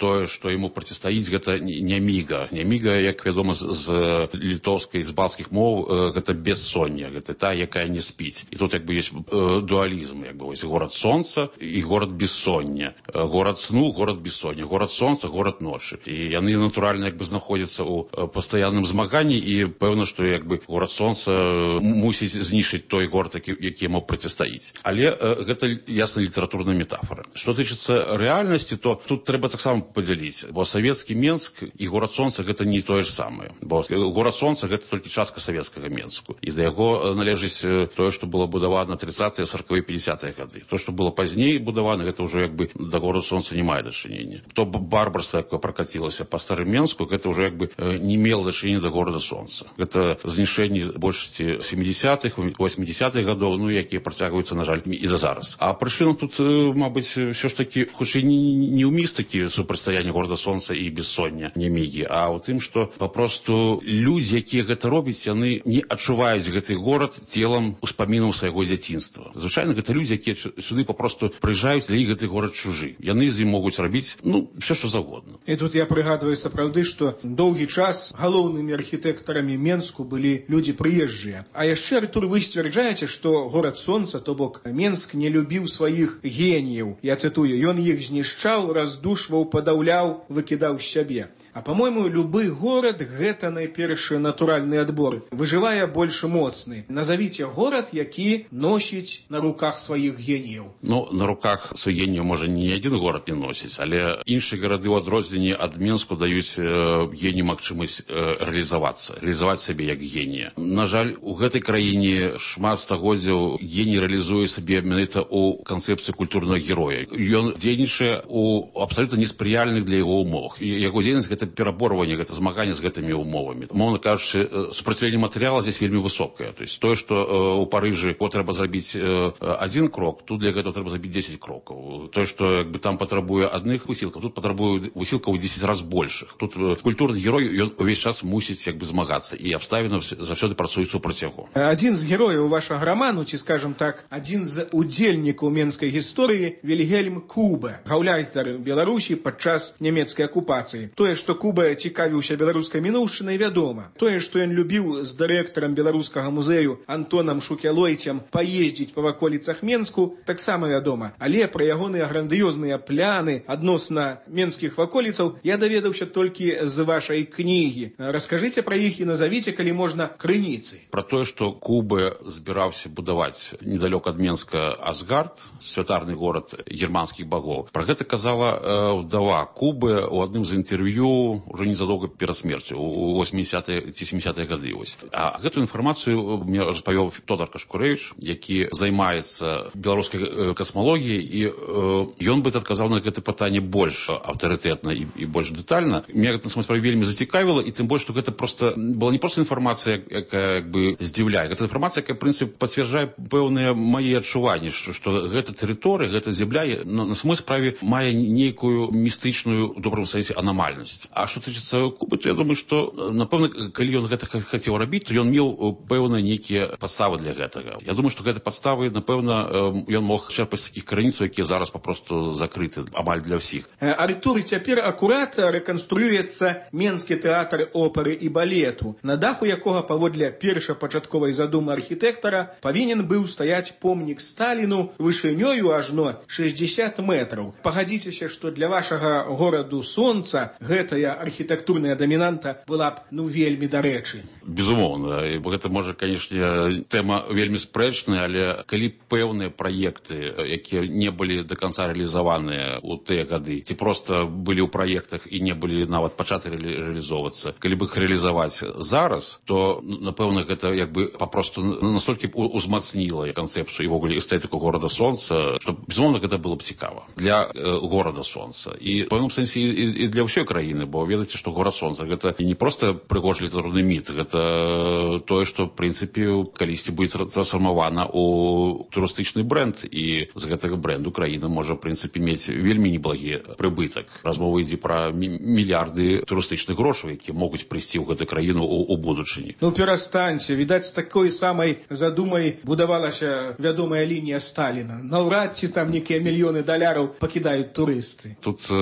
што яму процістаіць, гэта няміга. Няміга, як вядома, з літоўскай, з балцкіх моў, гэта бессоння, гэта та, якая не спіць. І тут ёсць дуалізм, вось горад сонца і горад бессоння. Горад сну, горад бессоння. Горад сонца, горад ночы. І яны, натуральна, знаходзяцца ў пастаянным змаганні, і пэўна, што горад сонца мусіць знішчыць той горад, які яму процістаіць. Але гэта ясна літаратурная метафора. Што тычыцца рэальнасці, то тут трэба таксама падзяліць, бо савецкі Менск і горад сонца гэта не тое ж самае. Бо горад сонца гэта толькі частка савецкага Менску. І да яго належыць тое, што было будавана 30-е, 40-е, 50-е гады. То, што было пазней будавана, гэта ўжо да гораду сонца не мае дачынення. То барбарства, якое пракацілася па старым Менску, гэта ўжо не мела дачынення да горада сонца. Гэта знішэнні большасці 70-х, 80-х гадоў, якія працягваюцца, на жаль, і да зараз. А прычына тут, мабыць, все ж таки, хутчэй не ў містыкі супрацьстаяння горада сонца і бессоння нямігі, а ў тым, што папросту людзі, якія гэта робяць, яны не адчуваюць гэты горад целам успамінаў свайго дзяцінства. Звычайна гэта людзі, якія сюды папросту прыязджаюць, для іх гэты горад чужы. Яны з ім могуць рабіць, все што заўгодна. І тут я прыгадваю сапраўды, што доўгі час галоўнымі архітэктарамі Менску былі людзі прыезджыя. А яшчэ, Артур, вы сцвярджаеце, што горад сонца, то бок Менск, не любіў сваіх геніяў. Я цытую, ён іх знішчаў, раздушваў, падаўляў, выкідаў з сябе. А, по-мойму, любы горад – гэта найперш натуральны адбор. Выжывае больш моцны. Назавіце горад, які носіць на руках сваіх геніяў. На руках сваіх геніяў, можа, ні адзін горад не носіць, але іншыя гарады ў адрозненні ад Менску даюць генію магчымасць рэалізаваць сябе як генія. На жаль, у гэтай краіне шмат стагоддзяў геній рэалізуе сабе менавіта ў канцэпцыі культурнага героя. Ён дзейнічае ў абсалютна неспрыяльных для яго умовах. Яго дзейнасць гэта пераборванне, гэта змаганне з гэтымі умовамі. Мовна кажучы, супраціўленне матэрыяла здесь вельмі высокае. То есть тое, што ў Парыжы трэба зрабіць адзін крок, тут для гэтага трэба зрабіць 10 крокаў. Тое, што там патрабуе адных высілкаў, тут патрабуе высілкаў у 10 раз большых. Тут культурны герой, ён увесь час мусіць змагацца, і абставіны заўсёды працуюць супраць яго. Адзін з герояў вашага раману, ці, скажам так, адзін з удзельнікаў менскай гісторыі Вільгельм Куба, гаўляйтар Беларусі падчас нямецкай акупацыі. Тое, што Куба цікавіўся беларускай мінуўшчынай, вядома. Тое, што ён любіў з дырэктарам беларускага музею Антонам Шукялойцем паездзіць па ваколіцах Менску, таксама вядома. Але пра ягоныя грандыёзныя пляны адносна менскіх ваколіцаў я даведаўся толькі з вашай кнігі. Раскажыце пра іх і назавіце, калі можна, крыніцы. Пра тое, што Куба збіраўся будаваць недалёк ад Менска Асгард, святарны горад германскіх багоў. Пра гэта казала ўдава Кубы ў адным з інтэрв'ю ўжо незадоўга перад смерцю, у 80-е ці 70-е гады. А гэтую інфармацыю мне распавёў Тодар Кашкурэвіч, які займаецца беларускай касмалогіяй, і ён бы адказаў на гэта пытанне больш аўтарытэтна і больш дэтальна. Мне гэта вельмі зацікавіла, і тым больш, што гэта была не проста інфармацыя, якая здзіўляе. Гэта інфармацыя, якая, в прынцыпе, пацвярджае пэўныя мае адчуванні, што гэта тэрыторыя, гэта зямля на самой справе мае нейкую містычную, у добрым сэнсе, анамальнасць. А што тычыцца Кубы, то я думаю, што, напэўна, калі ён гэта хацеў рабіць, то ён меў пэўныя нейкія падставы для гэтага. Я думаю, што гэта падставы, напэўна, ён мог чэрпаць такіх крыніцаў, якія зараз папросту закрыты амаль для ўсіх. Артур, цяпер акурат рэканструюецца Менскі тэатр оперы і балету, на даху якога паводле першапачатковай задумы архітэктара павінен быў стаяць помнік Сталіну вышынёю ажно 60 метраў. Пагадзіцеся, што для вашага гораду сонца гэтая архітэктурная дамінанта была б вельмі дарэчы. Безумоўна, гэта можа, канешне, тэма вельмі спрэчная, але калі пэўныя праекты, якія не былі да канца рэалізаваныя ў тыя гады, ці проста былі ў праектах і не былі нават пачаты рэалізоўвацца, калі б іх рэалізаваць зараз, то, напэўна, гэта папросту настолькі узмацніла канцэпцыю і ввогуле эстэтыку горада сонца, што, безумоўна, гэта было б цікава для горада сонца. І, в пэўным сэнсе, і для ўсёй краіны, бо ведаеце, што горад сонца гэта не проста прыгожы літаратурны міт, гэта тое, што, в прынцыпе, калісьці будзе трансфармавана ў турыстычны брэнд, і з гэтага брэнду краіна можа, в прынцыпе, мець вельмі неблагі прыбытак. Размова ідзе пра мільярды турыстычных грошаў, якія могуць прыйсці ў гэту краіну ў будучыні. Перастаньце, відаць, з такой самай задумай будавалася вядомая лінія Сталіна. Наўрад ці там нейкія мільёны даляраў пакідаюць турысты. Тут пад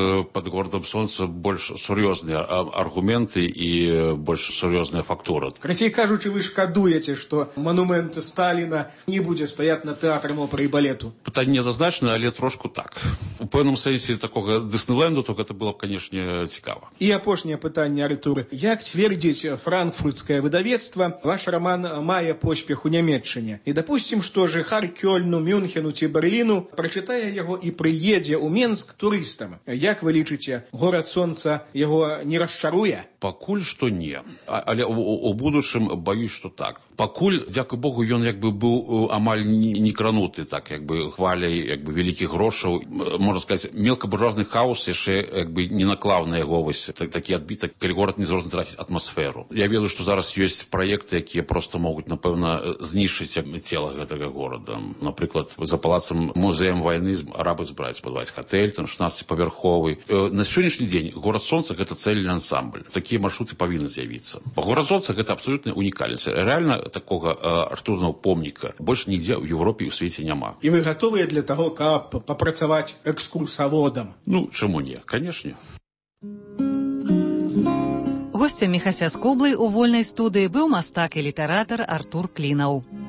горадам сонца больш сур'ёзныя аргументы і больш сур'ёзная фактура. Карацей кажучы, вы шкадуеце, што манумент Сталіна не будзе стаяць на тэатрам оперы і балету? Пытанне неадназначнае, але трошку так. У пэўным сэнсе такога Дыснейленду, то гэта было б, канешне, цікава. І апошняе пытанне, Артур. Як цвердзіць франкфуртскае выдавецтва, ваш роман мае поспех у Нямецчыне? І дапусцім, што жыхар Кёльну, Мюнхену ці Берліну прачытае яго і прыедзе ў Менск турыстам. Як вы лічыце, горад сонца яго не расчаруе? Пакуль што не. Але у будучым баюсь, што так. Пакуль, дзякуй Богу, ён як бы быў амаль не крануты, так, як бы хваляй, як бы вялікіх грошаў. Можна сказаць, мелкабуржуазны хаос яшчэ як бы не наклаў на яго вось такі адбітак, калі горад не зможа траціць атмасферу. Я ведаю, што зараз ёсць праекты, якія проста могуць, напэўна, знішчыць цела гэтага горада. Напрыклад, за палацам музеем вайны арабы збіраюць будаваць гатэль, там 16-павярховы. На сённяшні дзень горад сонца гэта цэльны ансамбль. Такія маршруты павінны з'явіцца. Горад сонца гэта абсалютная унікальнасць. Рэальна такога архітэктурнага помніка больш нідзе ў Еўропе і ў свеце няма. І вы гатовыя для таго, каб папрацаваць экскурсаводам? Ну, чаму не? Канешне. Гостем Міхася з Коблай у вольнай студыі быў мастак і літаратар Артур Клінаў.